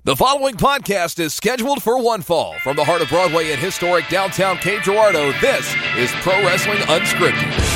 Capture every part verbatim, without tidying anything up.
The following podcast is scheduled for one fall. From the heart of Broadway and historic downtown Cape Girardeau, this is Pro Wrestling Unscripted.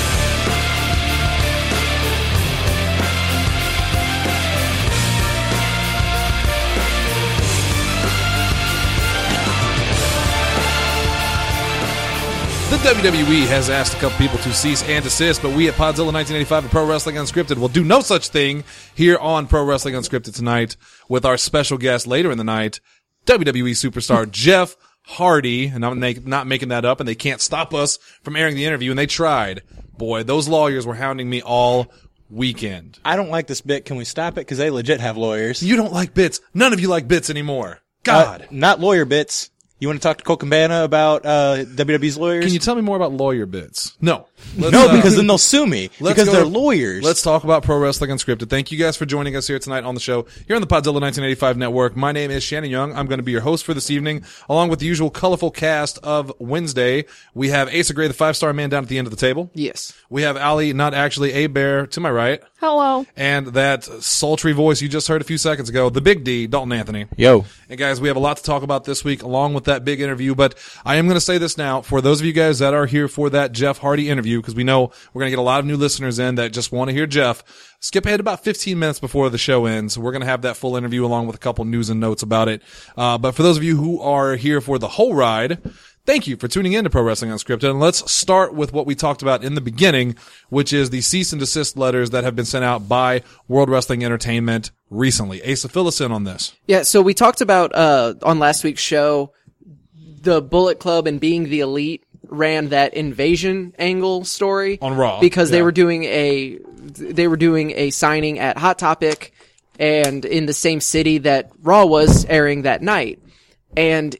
The W W E has asked a couple people to cease and desist, but we at Podzilla nineteen eighty-five and Pro Wrestling Unscripted will do no such thing here on Pro Wrestling Unscripted tonight with our special guest later in the night, W W E superstar Jeff Hardy. And I'm not making that up, and they can't stop us from airing the interview, and they tried. Boy, those lawyers were hounding me all weekend. I don't like this bit. Can we stop it? Because they legit have lawyers. You don't like bits. None of you like bits anymore. God. Uh, not lawyer bits. You want to talk to Cole Cabana about uh, W W E's lawyers? Can you tell me more about lawyer bits? No. Let's, no, uh, because then they'll sue me. Because they're lawyers. Let's talk about Pro Wrestling Unscripted. Thank you guys for joining us here tonight on the show, here on the Podzilla nineteen eighty-five Network. My name is Shannon Young. I'm going to be your host for this evening, along with the usual colorful cast of Wednesday. We have Asa Gray, the five-star man down at the end of the table. Yes. We have Ali, not actually a bear, to my right. Hello. And that sultry voice you just heard a few seconds ago, the Big D, Dalton Anthony. Yo. And guys, we have a lot to talk about this week, along with that big interview, but I am going to say this now, for those of you guys that are here for that Jeff Hardy interview, because we know we're going to get a lot of new listeners in that just want to hear Jeff, skip ahead about fifteen minutes before the show ends. We're going to have that full interview along with a couple news and notes about it. Uh, but for those of you who are here for the whole ride, thank you for tuning in to Pro Wrestling Unscripted. And let's start with what we talked about in the beginning, which is the cease and desist letters that have been sent out by World Wrestling Entertainment recently. Asa, fill us in on this. Yeah, so we talked about uh on last week's show, the Bullet Club and being the Elite ran that invasion angle story on Raw because yeah. they were doing a they were doing a signing at Hot Topic and in the same city that Raw was airing that night. And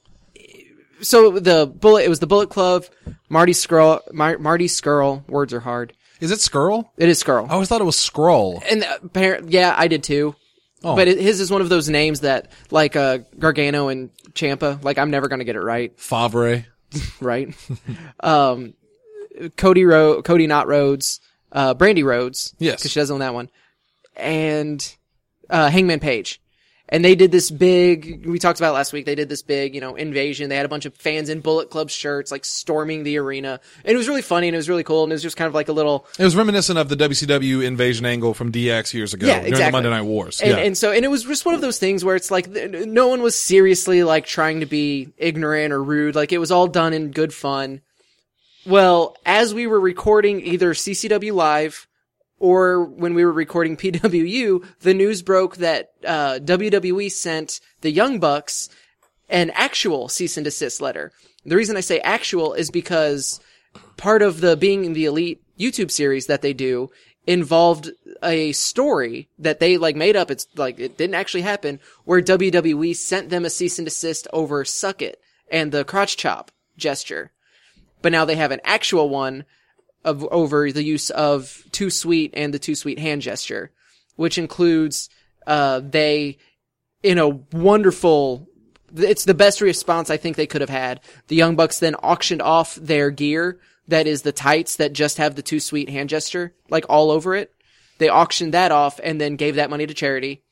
so the Bullet, it was the Bullet Club, Marty Scurll, Mar- Marty Scurll, words are hard. Is it Scurll? It is Scurll. I always thought it was Skrull. And apparently, yeah, I did too. Oh. But it, his is one of those names that, like, uh, Gargano and Ciampa, like, I'm never gonna get it right. Favre. Right. um, Cody Ro- Cody Not Rhodes, uh, Brandy Rhodes. Yes. Cause she doesn't own that one. And, uh, Hangman Page. And they did this big, we talked about it last week, they did this big, you know, invasion. They had a bunch of fans in Bullet Club shirts, like, storming the arena. And it was really funny and it was really cool and it was just kind of like a little... It was reminiscent of the W C W invasion angle from D X years ago. Yeah, during exactly. the Monday Night Wars. And, yeah. and so, and it was just one of those things where it's like, no one was seriously, like, trying to be ignorant or rude. Like, it was all done in good fun. Well, as we were recording either C C W Live... or when we were recording P W U, the news broke that uh W W E sent the Young Bucks an actual cease and desist letter. The reason I say actual is because part of the Being the Elite YouTube series that they do involved a story that they like made up. It's like it didn't actually happen, where W W E sent them a cease and desist over Suck It and the crotch chop gesture. But now they have an actual one of over the use of Too Sweet and the Too Sweet hand gesture, which includes uh they in a wonderful, it's the best response I think they could have had. The Young Bucks then auctioned off their gear, that is the tights that just have the Too Sweet hand gesture like all over it. They auctioned that off and then gave that money to charity.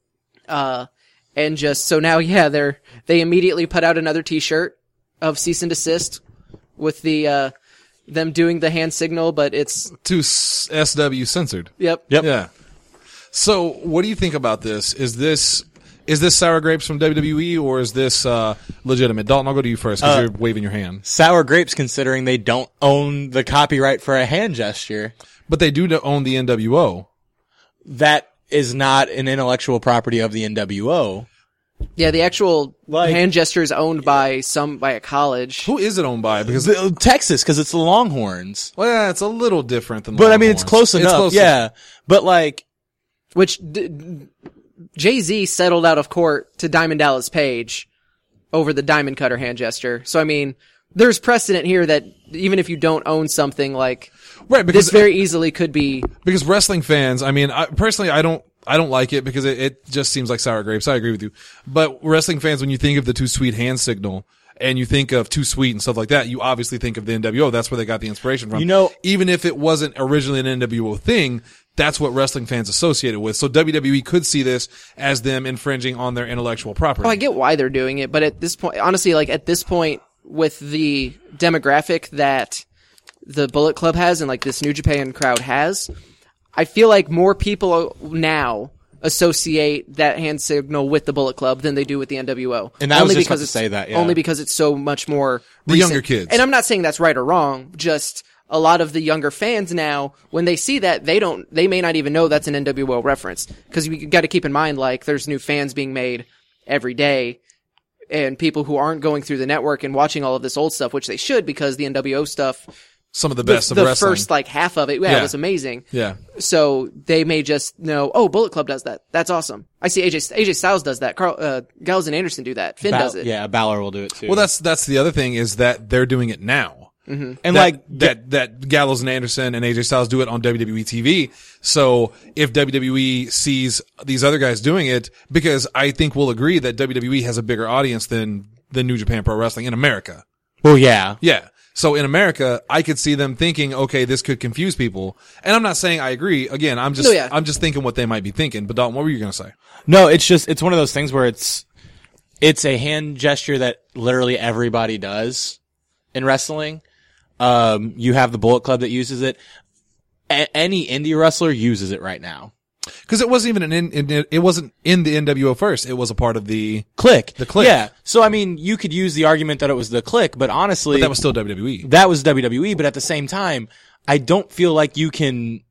Uh and just so now yeah, they're they immediately put out another t-shirt of cease and desist with the uh them doing the hand signal, but it's to S W censored. Yep. Yep. Yeah. So, what do you think about this? Is this is this sour grapes from W W E or is this uh, legitimate? Dalton, I'll go to you first because uh, you're waving your hand. Sour grapes, considering they don't own the copyright for a hand gesture. But they do own the N W O. That is not an intellectual property of the N W O. Yeah, the actual Like- hand gesture is owned by some by a college. Who is it owned by? Because The- Texas, because it's the Longhorns. well, yeah, it's a little different than. But I mean, it's Longhorns. close enough. close yeah. But like, Which d- d- Jay-Z settled out of court to Diamond Dallas Page over the Diamond Cutter hand gesture. So I mean, there's precedent here that even if you don't own something, like right, because this very easily could be. because wrestling fans, I mean, I, personally, I don't. I don't like it because it, it just seems like sour grapes. I agree with you. But wrestling fans, when you think of the Too Sweet hand signal and you think of Too Sweet and stuff like that, you obviously think of the N W O. That's where they got the inspiration from. You know- even if it wasn't originally an N W O thing, that's what wrestling fans associate it with. So W W E could see this as them infringing on their intellectual property. Oh, I get why they're doing it, but at this point, honestly, like at this point, with the demographic that the Bullet Club has and like this New Japan crowd has, I feel like more people now associate that hand signal with the Bullet Club than they do with the N W O. And I was just about to it's, say that, yeah. Only because it's so much more The recent. younger kids. And I'm not saying that's right or wrong, just a lot of the younger fans now, when they see that, they don't, they may not even know that's an N W O reference. Cause you gotta keep in mind, like, there's new fans being made every day, and people who aren't going through the network and watching all of this old stuff, which they should, because the N W O stuff, Some of the best the, of the wrestling. first, like, half of it, yeah, Yeah. it was amazing. Yeah. So they may just know, oh, Bullet Club does that. That's awesome. I see A J, A J Styles does that. Carl, uh, Gallows and Anderson do that. Finn Bal- does it. Yeah, Balor will do it too. Well, that's, that's the other thing is that they're doing it now. and that, like that, that Gallows and Anderson and A J Styles do it on W W E T V. So if W W E sees these other guys doing it, because I think we'll agree that W W E has a bigger audience than, than New Japan Pro Wrestling in America. well, yeah. Yeah. So in America, I could see them thinking, okay, this could confuse people. And I'm not saying I agree. Again, I'm just, No, yeah. I'm just thinking what they might be thinking. But Dalton, what were you going to say? No, it's just it's one of those things where it's it's a hand gesture that literally everybody does in wrestling. Um, you have the Bullet Club that uses it. A- any indie wrestler uses it right now. Because it wasn't even an in, in, it wasn't in the N W O first. It was a part of the, Click. The Click. Yeah. So I mean, you could use the argument that it was the Click, but honestly, but that was still W W E. that was W W E. But at the same time, I don't feel like you can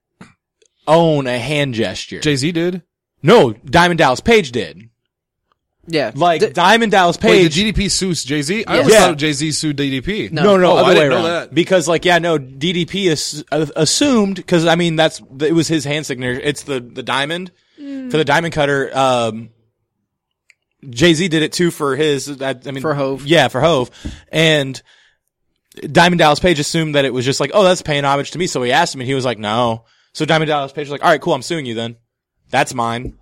own a hand gesture. Jay-Z did. No, Diamond Dallas Page did. Yeah. Like The- Diamond Dallas Page. Wait, did G D P sue Jay-Z? I Yes. always Yeah. thought Jay-Z sued D D P. No. No, no, Oh, other I way didn't know around. that. Because, like, yeah, no, D D P is uh, assumed because I mean that's it was his hand signature. It's the the diamond for the diamond cutter. Um, Jay Z did it too for his. I, I mean, For Hove. Yeah, for Hove, and Diamond Dallas Page assumed that it was just like, oh, that's paying homage to me. So he asked him, and he was like, no. So Diamond Dallas Page was like, all right, cool, I'm suing you then. That's mine.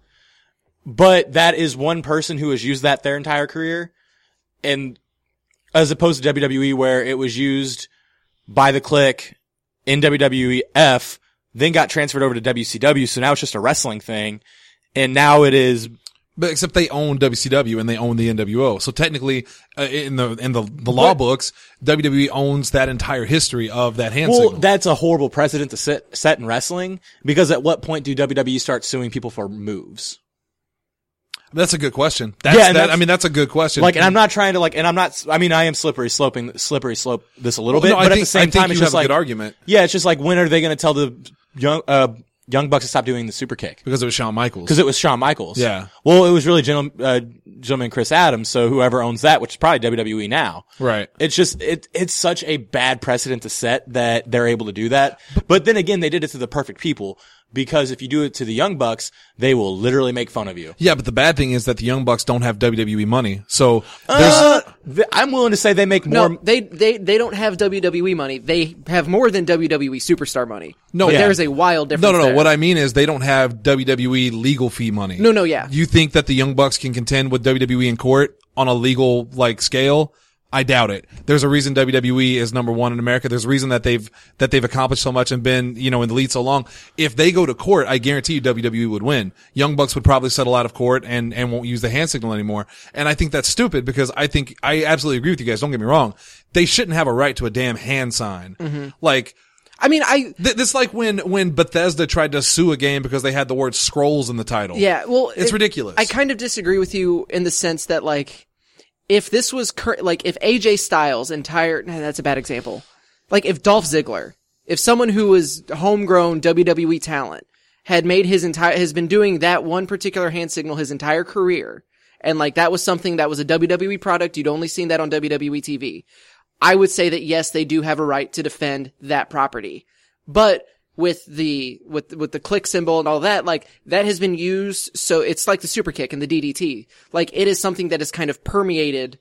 But that is one person who has used that their entire career. And as opposed to W W E where it was used by the Click in W W E F, then got transferred over to W C W. So now it's just a wrestling thing. And now it is, But except they own W C W and they own the N W O. So technically, uh, in the in the the law But- books, W W E owns that entire history of that hand well, signal. that's a horrible precedent to set, set in wrestling because at what point do W W E start suing people for moves? That's a good question. That's, Yeah, and that, that's- I mean, that's a good question. Like, and I'm not trying to like, and I'm not, I mean, I am slippery sloping, slippery slope this a little Well, bit, no, I but think, at the same I think time, you it's have just a like, good argument yeah, it's just like, when are they going to tell the young, uh, Young Bucks to stop doing the super kick? because it was Shawn Michaels. Because it was Shawn Michaels. Yeah. Well, it was really gentleman, uh, gentleman Chris Adams. So whoever owns that, which is probably W W E now. Right. It's just, it, it's such a bad precedent to set that they're able to do that. But then again, they did it to the perfect people because if you do it to the Young Bucks, they will literally make fun of you. Yeah, but the bad thing is that the Young Bucks don't have W W E money. So there's Uh, th- I'm willing to say they make more. No, they, they, they don't have W W E money. They have more than W W E superstar money. No, But yeah. there's a wild difference no, no, no. there. What I mean is they don't have W W E legal fee money. No, no, yeah. You think that the Young Bucks can contend with W W E in court on a legal like scale? I doubt it. There's a reason W W E is number one in America. There's a reason that they've that they've accomplished so much and been, you know, in the lead so long. If they go to court, I guarantee you W W E would win. Young Bucks would probably settle out of court and and won't use the hand signal anymore. And I think that's stupid because I think I absolutely agree with you guys. Don't get me wrong. They shouldn't have a right to a damn hand sign. Mm-hmm. Like I mean, I, th- this like when when Bethesda tried to sue a game because they had the word scrolls in the title. yeah, well, It's it- ridiculous. I kind of disagree with you in the sense that, like, if this was cur- like if A J Styles' entire nah, that's a bad example. Like if Dolph Ziggler, if someone who was homegrown W W E talent had made his entire has been doing that one particular hand signal his entire career, and like that was something that was a W W E product, you'd only seen that on W W E T V. I would say that yes, they do have a right to defend that property, but with the, with, with the click symbol and all that, like, that has been used, so it's like the super kick and the D D T. Like, it is something that has kind of permeated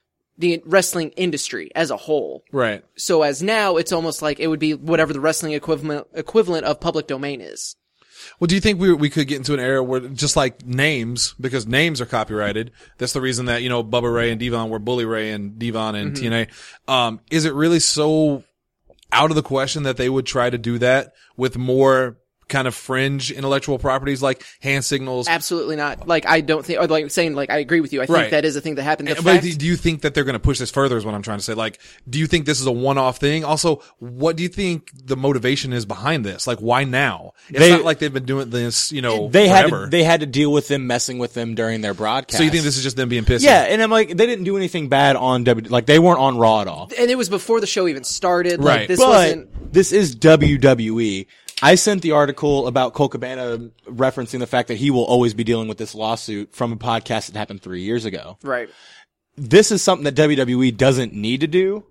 the wrestling industry as a whole. Right. So as now, it's almost like it would be whatever the wrestling equivalent, equivalent of public domain is. Well, do you think we we could get into an era where just like names, because names are copyrighted? That's the reason that, you know, Bubba Ray and Devon were Bully Ray and Devon and Mm-hmm. T N A. Um, is it really so out of the question that they would try to do that with more kind of fringe intellectual properties like hand signals? Absolutely not. Like, I don't think, or like saying, like, I agree with you. I think Right. that is a thing that happened. The But fact, do you think that they're going to push this further is what I'm trying to say? Like, do you think this is a one-off thing? Also, what do you think the motivation is behind this? Like, why now? It's They- not like they've been doing this, you know, They had forever. to, they had to deal with them messing with them during their broadcast. So you think this is just them being pissy? Yeah, and I'm like, they didn't do anything bad on W. Like they weren't on Raw at all. and it was before the show even started. Right. Like, this but wasn't. this is W W E. I sent the article about Colt Cabana referencing the fact that he will always be dealing with this lawsuit from a podcast that happened three years ago. Right. This is something that W W E doesn't need to do.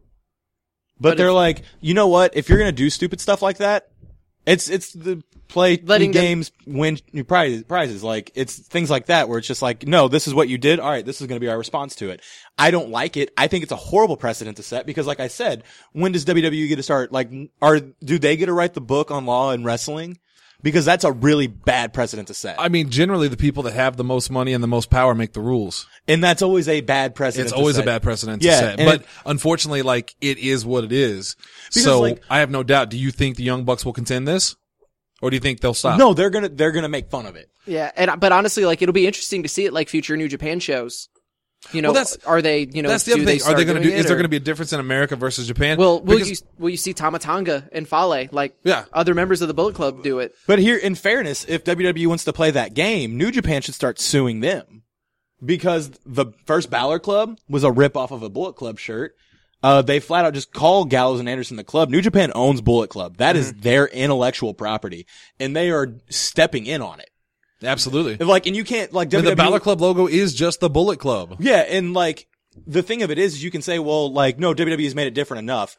But, But they're if- like, you know what? If you're going to do stupid stuff like that, it's, it's the play Letting them- games, win new prizes, prizes. Like, it's things like that where it's just like, no, this is what you did. All right. This is going to be our response to it. I don't like it. I think it's a horrible precedent to set because like I said, when does W W E get to start? Like, are, do they get to write the book on law and wrestling? Because that's a really bad precedent to set. I mean, generally the people that have the most money and the most power make the rules. And that's always a bad precedent. It's to always a set. bad precedent to Yeah, set. and But it- unfortunately, like, it is what it is. Because, So like- I have no doubt. Do you think the Young Bucks will contend this? Or do you think they'll stop? No, they're gonna, they're gonna make fun of it. Yeah. And, but honestly, like, it'll be interesting to see it like future New Japan shows. You know, Well, that's- are they, you know, That's the do other they thing. Are start they going to doing do, it, is there or- going to be a difference in America versus Japan? Will, will Because- you, will you see Tamatanga and Fale, like, Yeah. other members of the Bullet Club do it? But here, in fairness, if W W E wants to play that game, New Japan should start suing them. Because the first Balor Club was a rip off of a Bullet Club shirt. Uh, they flat out just call Gallows and Anderson the club. New Japan owns Bullet Club. That is their intellectual property. And they are stepping in on it. Absolutely. And like, and you can't, like, And W W E. the Balor Club logo is just the Bullet Club. Yeah, and like, the thing of it is, you can say, well, like, no, W W E has made it different enough.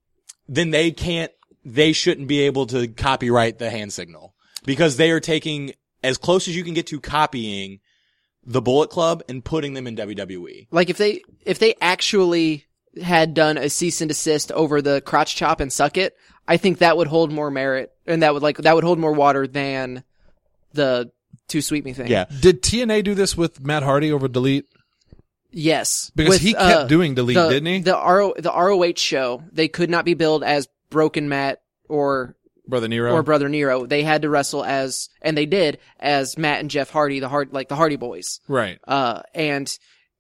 Then they can't, they shouldn't be able to copyright the hand signal. Because they are taking as close as you can get to copying the Bullet Club and putting them in W W E. Like, if they, if they actually had done a cease and desist over the crotch chop and suck it, I think that would hold more merit, and that would like, that would hold more water than the Too Sweet Me thing. Yeah. Did T N A do this with Matt Hardy over Delete? Yes. Because With, he kept uh, doing Delete, the, didn't he? The R O, the R O H show, they could not be billed as Broken Matt or Brother Nero? or Brother Nero. They had to wrestle as, and they did, as Matt and Jeff Hardy, the hard, like the Hardy Boys. Right. Uh, and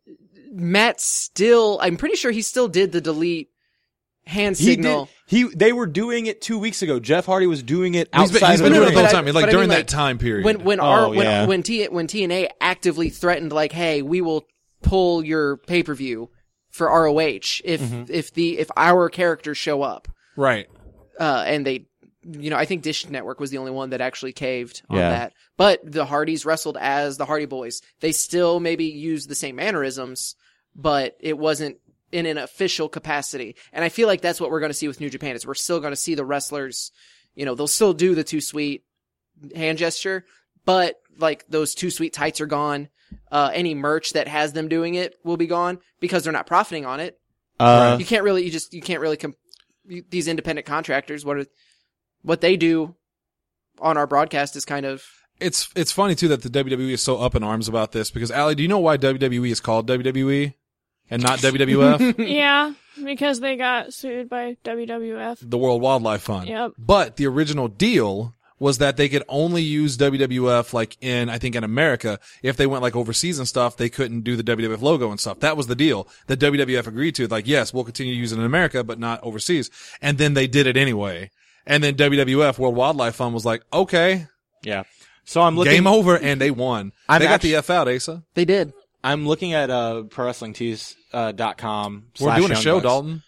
Matt still, I'm pretty sure he still did the delete hand He signal. did, he, they were doing it two weeks ago. Jeff Hardy was doing it He's been, outside he's of been the doing it ring. the whole But I- time. Like but I during mean, that like, time period. When, when Oh, our, when, yeah. when T, when T N A actively threatened like, hey, we will pull your pay-per-view for R O H if, Mm-hmm. if the, if our characters show up. right. Uh, and they, you know, I think Dish Network was the only one that actually caved on Yeah. that. But the Hardys wrestled as the Hardy Boys. They still maybe used the same mannerisms, but it wasn't in an official capacity. And I feel like that's what we're going to see with New Japan is we're still going to see the wrestlers, you know, they'll still do the Too Sweet hand gesture, but like those Too Sweet tights are gone. Uh, any merch that has them doing it will be gone because they're not profiting on it. Uh, You can't really, you just, you can't really, com- you- these independent contractors, what are, what they do on our broadcast is kind of, It's it's funny too that the W W E is so up in arms about this because Allie, do you know why W W E is called W W E and not W W F? Yeah, because they got sued by W W F. The World Wildlife Fund. Yep. But the original deal was that they could only use W W F like in, I think in America. If they went like overseas and stuff, they couldn't do the W W F logo and stuff. That was the deal that W W F agreed to. Like, yes, we'll continue to use it in America, but not overseas. And then they did it anyway. And then W W F, World Wildlife Fund, was like, okay, yeah. So I'm looking. game over, and they won. I'm they got actu- the F out, Asa. they did. I'm looking at uh, pro wrestling tees dot com. We're doing a show, Dalton.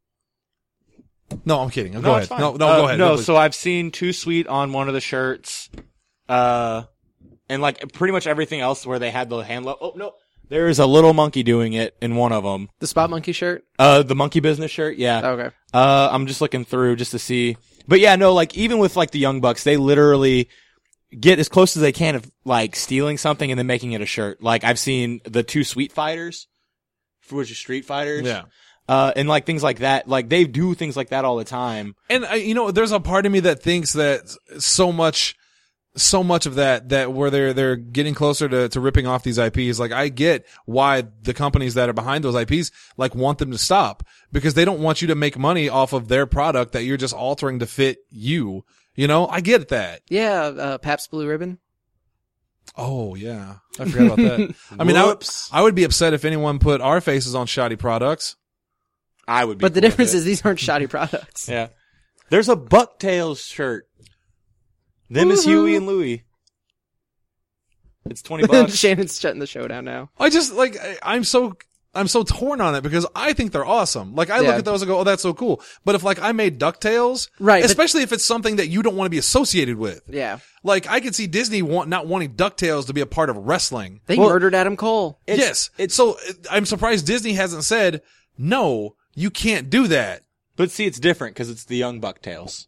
No, I'm kidding. Go ahead. No, no, Uh, go ahead. No, please. so I've seen Too Sweet on one of the shirts, uh, and like pretty much everything else where they had the hand lo- Oh no, there is a little monkey doing it in one of them. The Spot Monkey shirt. Uh, the monkey business shirt, yeah. Okay. Uh, I'm just looking through just to see, but yeah, no, like even with like the Young Bucks, they literally get as close as they can of like stealing something and then making it a shirt. Like I've seen the Two Sweet Fighters, which is Street Fighters. Yeah. Uh, and like things like that, like they do things like that all the time. And uh, you know, there's a part of me that thinks that so much, so much of that, that where they're, they're getting closer to, to ripping off these I Ps. Like I get why the companies that are behind those I Ps, like want them to stop because they don't want you to make money off of their product that you're just altering to fit you. You You know, I get that. Yeah, uh, Pabst Blue Ribbon. Oh yeah, I forgot about that. I mean, I would, I would be upset if anyone put our faces on shoddy products. I would be. But the cool with difference it. is these aren't shoddy products. Yeah. There's a Bucktails shirt. Them is Huey and Louie. It's twenty bucks. Shannon's shutting the show down now. I just like I, I'm so I'm so torn on it because I think they're awesome. Like I look Yeah. at those and go, oh, that's so cool. But if like I made DuckTales, Right, but- especially if it's something that you don't want to be associated with. Yeah. Like I could see Disney want not wanting DuckTales to be a part of wrestling. They Well, murdered Adam Cole. yes, it's so I'm surprised Disney hasn't said no. You can't do that. But see, it's different because it's the young Bucktails.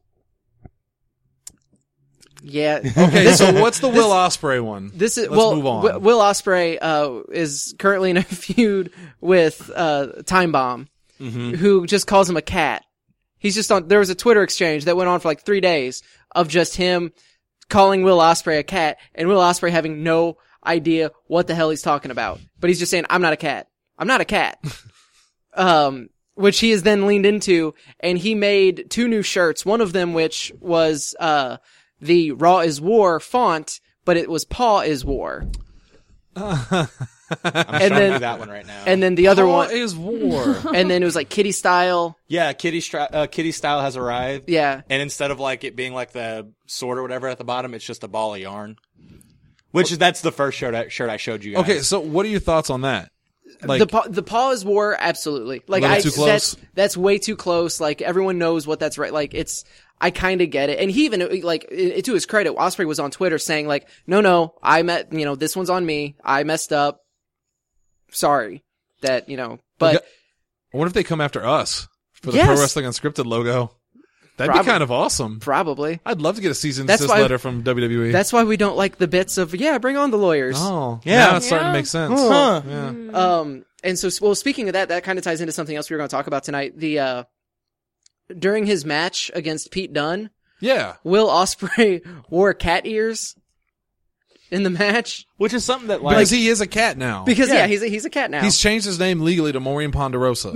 Yeah. Okay, so what's the Will Ospreay one? This is Let's well. move on. Wi- Will Ospreay uh, is currently in a feud with uh, Time Bomb, Mm-hmm. who just calls him a cat. He's just on. There was a Twitter exchange that went on for like three days of just him calling Will Ospreay a cat, and Will Ospreay having no idea what the hell he's talking about. But he's just saying, "I'm not a cat. I'm not a cat." um, which he has then leaned into, and he made two new shirts. One of them, which was uh the Raw is War font, but it was Paw is War. I'm And showing then- you that one right now. And then the other Paw one, is war. and then it was like Kitty style. yeah, Kitty Stra- uh, Kitty Style has arrived. Yeah. And instead of like it being like the sword or whatever at the bottom, it's just a ball of yarn. Which is that's the first shirt I, shirt I showed you guys. Okay, so what are your thoughts on that? Like, the paw, the paw is war, absolutely. Like Little I, too close? that's that's way too close. Like everyone knows what that's right. Like it's, I kind of get it. And he even like it, to his credit, Ospreay was on Twitter saying like, no, no, I met, you know, this one's on me. I messed up. Sorry that you know, but Okay. I wonder if they come after us for the Yes. Pro Wrestling Unscripted logo. That'd Prob- be kind of awesome. probably I'd love to get a cease and That's desist why- letter from W W E. that's why we don't like the bits of yeah, bring on the lawyers. oh, Yeah. now it's starting to Yeah. make sense. Huh. Yeah. Um, and so, well, speaking of that, that kind of ties into something else we were going to talk about tonight. The, uh, during his match against Pete Dunne, Yeah. Will Ospreay wore cat ears in the match Which is something that like, Because he is a cat now. because yeah, Yeah. he's a, he's a cat now. He's changed his name legally to Maureen Ponderosa.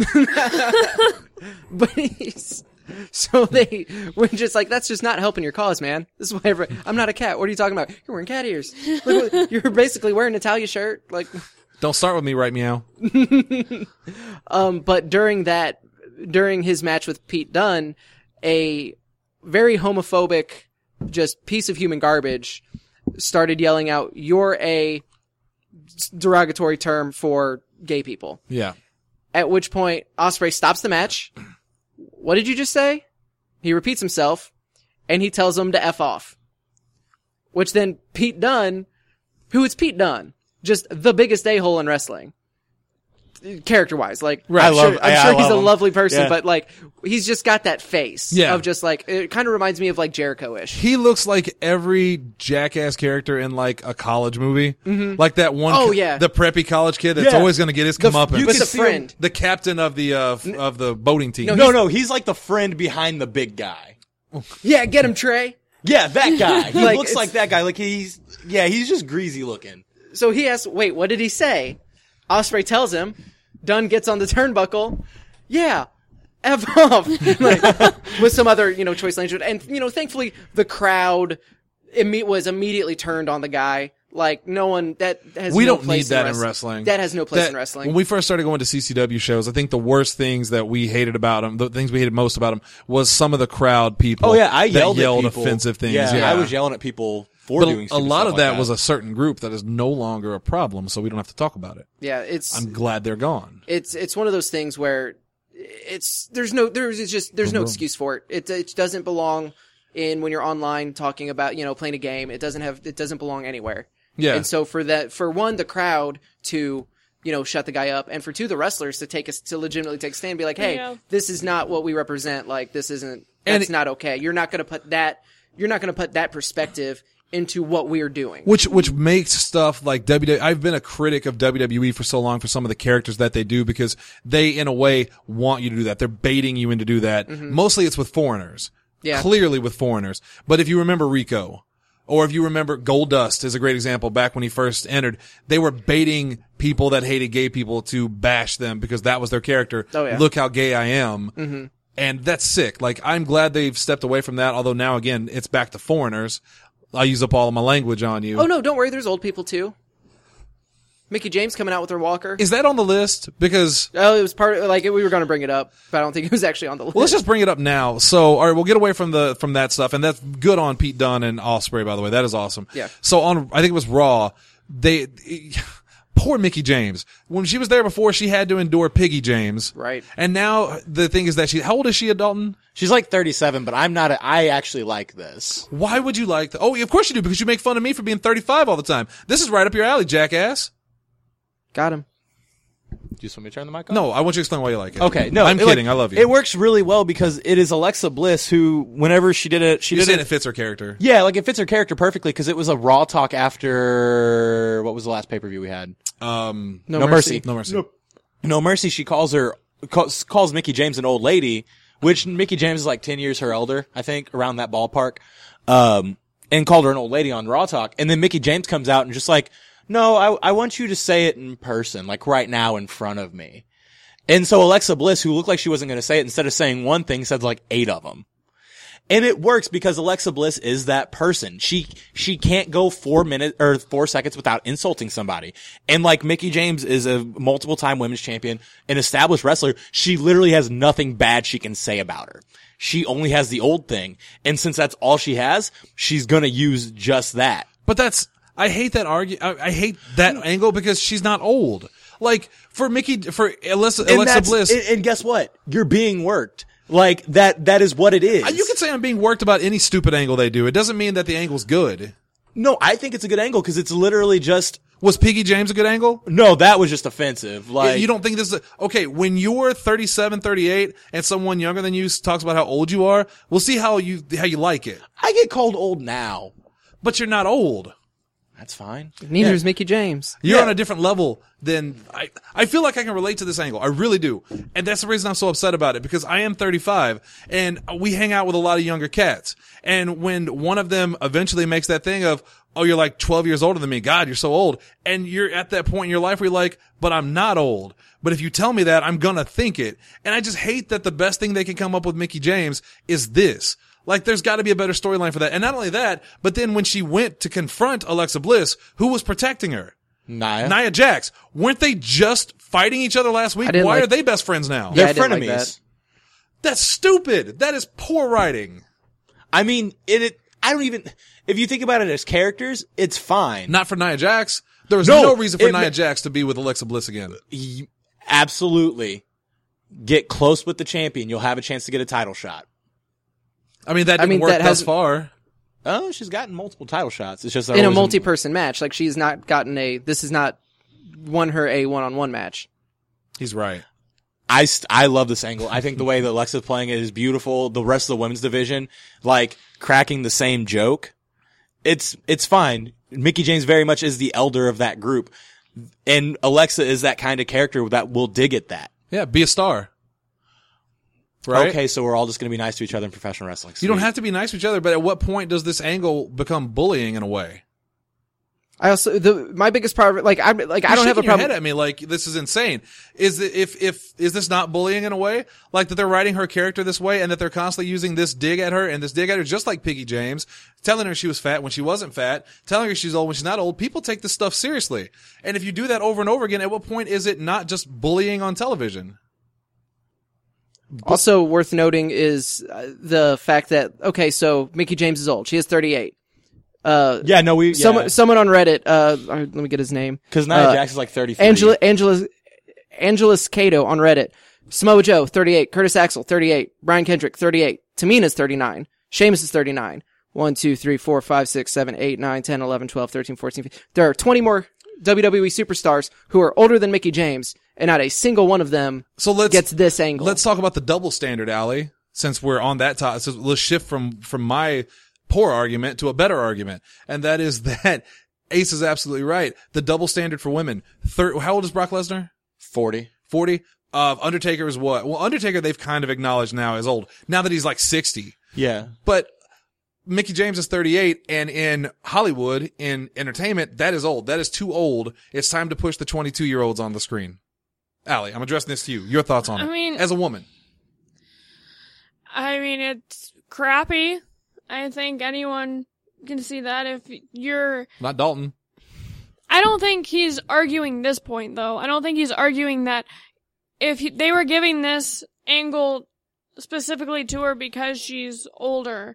but he's, so they were just like, that's just not helping your cause, man. This is why every, I'm not a cat. What are you talking about? You're wearing cat ears. Look what- you're basically wearing a Natalia shirt. Like, Don't start with me, right, meow. Um, but during that, during his match with Pete Dunne, a very homophobic, just piece of human garbage started yelling out, "You're a derogatory term for gay people." Yeah. At which point, Ospreay stops the match. What did you just say? He repeats himself, and he tells him to F off. Which then Pete Dunne, who is Pete Dunne, just the biggest a-hole in wrestling. Character-wise, like, Right. I'm I sure, love- I'm yeah, sure I he's love a him. lovely person, Yeah. but like, he's just got that face Yeah. of just like, it kind of reminds me of like Jericho-ish. He looks like every jackass character in like a college movie. Mm-hmm. Like that one, Oh, co- yeah. the preppy college kid that's Yeah. always going to get his The- comeuppance. you With can the see him- friend. The captain of the, uh, f- of the boating team. No, no, he's like the friend behind the big guy. Yeah, get him, Trey. Yeah, that guy. He Like, looks it's- like that guy. Like he's, yeah, he's just greasy looking. So he asks, wait, what did he say? Ospreay tells him. Dunn gets on the turnbuckle. Yeah. F off. Like, with some other, you know, choice language. And, you know, thankfully the crowd imme- was immediately turned on the guy. Like, no one, that has we no don't need place that in in wrestling. That has no place That- in wrestling. When we first started going to C C W shows, I think the worst things that we hated about them, the things we hated most about them, was some of the crowd people. Oh yeah, I that yelled, yelled at people. offensive things. Yeah, Yeah, I was yelling at people for But doing. a stupid lot stuff of like that, that was a certain group that is no longer a problem, so we don't have to talk about it. yeah, it's, I'm glad they're gone. it's, it's one of those things where it's, there's no, there's it's just, there's no excuse for it. It, it doesn't belong in when you're online talking about, you know, playing a game. It doesn't have, it doesn't belong anywhere. Yeah. And so for that, for one, the crowd to, you know, shut the guy up, and for two, the wrestlers to take us to legitimately take a stand and be like, hey, Yeah. this is not what we represent. Like, this isn't, And that's it- not okay. You're not going to put that, you're not going to put that perspective into what we're doing. Which which makes stuff like W W E. I've been a critic of W W E for so long for some of the characters that they do because they, in a way, want you to do that. They're baiting you in to do that. Mostly it's with foreigners. Yeah. Clearly with foreigners. But if you remember Rico, or if you remember Goldust is a great example back when he first entered, they were baiting people that hated gay people to bash them because that was their character. Oh, yeah. Look how gay I am. And that's sick. Like, I'm glad they've stepped away from that, although now, again, it's back to foreigners. I use up all of my language on you. Oh, no, don't worry. There's old people, too. Mickey James coming out with her walker. Is that on the list? Because... Oh, it was part of, like, we were going to bring it up, but I don't think it was actually on the list. Well, let's just bring it up now. So, all right, we'll get away from the from that stuff, and that's good on Pete Dunne and Ospreay, by the way. That is awesome. Yeah. So, on, I think it was Raw, they... Poor Mickey James. When she was there before, she had to endure Piggy James. Right. And now, the thing is that she... How old is she, Dalton? She's like thirty-seven, but I'm not. A, I actually like this. Why would you like... The, oh, of course you do, because you make fun of me for being thirty-five all the time. This is right up your alley, jackass. Got him. Do you just want me to turn the mic on? No, I want you to explain why you like it. Okay, no, I'm it, kidding. like, I love you. It works really well because it is Alexa Bliss who, whenever she did it, she You're did saying it. it fits her character. Yeah, like it fits her character perfectly because it was a Raw talk after what was the last pay per view we had? Um, No, No mercy. Mercy. no mercy. No Mercy. She calls her calls, calls Mickey James an old lady, which Mickey James is like ten years her elder, I think, around that ballpark. Um, and called her an old lady on Raw talk, and then Mickey James comes out and just like, no, I I want you to say it in person, like right now in front of me. And so Alexa Bliss, who looked like she wasn't going to say it, instead of saying one thing, said like eight of them. And it works because Alexa Bliss is that person. She, she can't go four minutes or four seconds without insulting somebody. And like Mickey James is a multiple time women's champion, an established wrestler. She literally has nothing bad she can say about her. She only has the old thing. And since that's all she has, she's going to use just that. But that's, I hate that argue, I, I hate that angle because she's not old. Like, for Mickey, for Alexa, And Alexa that's- Bliss. And, and guess what? You're being worked. Like that, that is what it is. You can say I'm being worked about any stupid angle they do. It doesn't mean that the angle's good. No, I think it's a good angle because it's literally just, Was Piggy James a good angle? no, that was just offensive. Like, You don't think this is, a, okay, when you're thirty-seven, thirty-eight and someone younger than you talks about how old you are, we'll see how you, how you like it. I get called old now. But you're not old. That's fine. Neither is Mickey James. You're Yeah. on a different level than I, I feel like I can relate to this angle. I really do. And that's the reason I'm so upset about it because I am thirty-five and we hang out with a lot of younger cats. And when one of them eventually makes that thing of, oh, you're like twelve years older than me. God, you're so old. And you're at that point in your life where you're like, but I'm not old. But if you tell me that, I'm gonna think it. And I just hate that the best thing they can come up with Mickey James is this. Like, there's got to be a better storyline for that. And not only that, but then when she went to confront Alexa Bliss, who was protecting her? Nia. Nia Jax. Weren't they just fighting each other last week? I didn't Why like- are they best friends now? Yeah, They're I didn't like frenemies. that. That's stupid. That is poor writing. I mean, it, it, I don't even, if you think about it as characters, it's fine. Not for Nia Jax. There was No, no, reason for it ma- Nia Jax to be with Alexa Bliss again. You- absolutely. Get close with the champion. You'll have a chance to get a title shot. I mean, that I didn't mean, work that thus hasn't- far. Oh, she's gotten multiple title shots. It's just In a always- multi-person match. Like, she's not gotten a, this is not won her a one-on-one match. He's right. I, st- I love this angle. I think the way that Alexa's playing it is beautiful. The rest of the women's division, like, cracking the same joke. It's, it's fine. Mickey James very much is the elder of that group. And Alexa is that kind of character that will dig at that. Yeah, be a star. Right? Okay, so we're all just going to be nice to each other in professional wrestling. You don't Sweet. have to be nice to each other, but at what point does this angle become bullying in a way? I also, the, my biggest problem, like, I'm, like, I You're don't have a shaking your problem. head at me like this is insane. Is it, if if is this not bullying in a way? Like that they're writing her character this way, and that they're constantly using this dig at her and this dig at her, just like Piggy James, telling her she was fat when she wasn't fat, telling her she's old when she's not old. People take this stuff seriously, and if you do that over and over again, at what point is it not just bullying on television? Also worth noting is uh, the fact that, okay, so Mickey James is old. She is thirty-eight. Uh, Yeah, no, we, someone, yeah. someone on Reddit, uh, uh, let me get his name. Cause Nia uh, Jax is like thirty-three. Angela, Angela, Angelus Cato on Reddit. Samoa Joe, thirty-eight. Curtis Axel, thirty-eight. Brian Kendrick, thirty-eight. Tamina's thirty-nine. Sheamus is thirty-nine. one, two, three, four, five, six, seven, eight, nine, ten, eleven, twelve, thirteen, fourteen, fifteen. There are twenty more W W E superstars who are older than Mickey James, and not a single one of them So let's gets this angle. Let's talk about the double standard, Allie. Since we're on that topic, so let's shift from from my poor argument to a better argument, and that is that Ace is absolutely right. The double standard for women. Thir- how old is Brock Lesnar? forty. forty. Uh, Undertaker is what? Well, Undertaker they've kind of acknowledged now is old. Now that he's like sixty. Yeah. But Mickey James is thirty-eight, and in Hollywood, in entertainment, that is old. That is too old. It's time to push the twenty-two-year-olds on the screen. Allie, I'm addressing this to you. Your thoughts on I it. mean- As a woman. I mean, it's crappy. I think anyone can see that if you're... Not Dalton. I don't think he's arguing this point, though. I don't think he's arguing that if he, they were giving this angle specifically to her because she's older.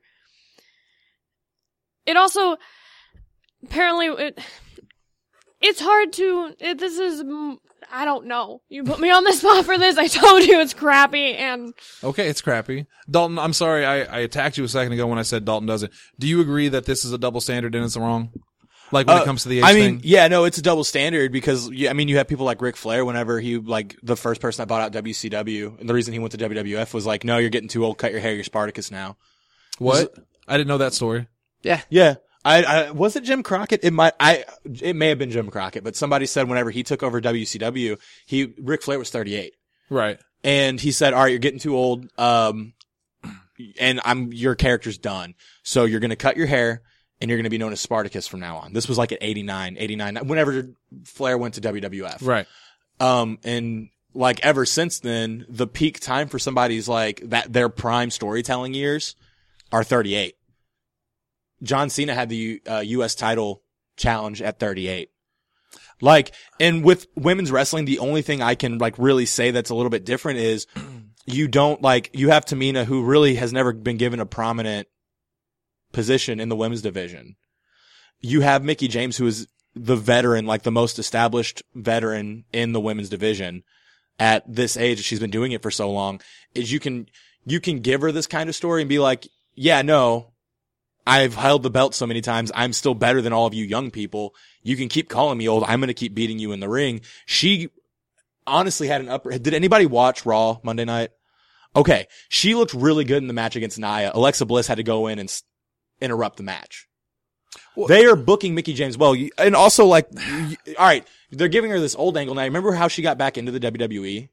It also... Apparently, it, it's hard to... It, this is... I don't know. You put me on the spot for this. I told you it's crappy and... Okay, it's crappy. Dalton, I'm sorry I, I attacked you a second ago when I said Dalton doesn't. Do you agree that this is a double standard and it's wrong? Like when uh, it comes to the age I mean, thing? yeah, no, it's a double standard because, yeah, I mean, you have people like Ric Flair whenever he, like, the first person that bought out W C W, and the reason he went to W W F was like, no, you're getting too old, cut your hair, you're Spartacus now. What? I didn't know that story. Yeah. Yeah. I, I, was it Jim Crockett? It might, I, it may have been Jim Crockett, but somebody said whenever he took over W C W, he, Ric Flair was thirty-eight. Right. And he said, all right, you're getting too old, um, and I'm, your character's done. So you're gonna cut your hair, and you're gonna be known as Spartacus from now on. This was like at eighty-nine, eighty-nine, whenever Flair went to W W F. Right. Um, and like ever since then, the peak time for somebody's like, that, their prime storytelling years are thirty-eight. John Cena had the uh, U S title challenge at thirty-eight. Like, and with women's wrestling, the only thing I can like really say that's a little bit different is you don't like, you have Tamina who really has never been given a prominent position in the women's division. You have Mickie James who is the veteran, like the most established veteran in the women's division at this age. She's been doing it for so long. Is you can, you can give her this kind of story and be like, yeah, no, I've held the belt so many times. I'm still better than all of you young people. You can keep calling me old. I'm going to keep beating you in the ring. She honestly had an upper. Did anybody watch Raw Monday night? Okay. She looked really good in the match against Nia. Alexa Bliss had to go in and s- interrupt the match. Well, they are booking Mickie James well. And also like, all right, they're giving her this old angle now. Remember how she got back into the W W E?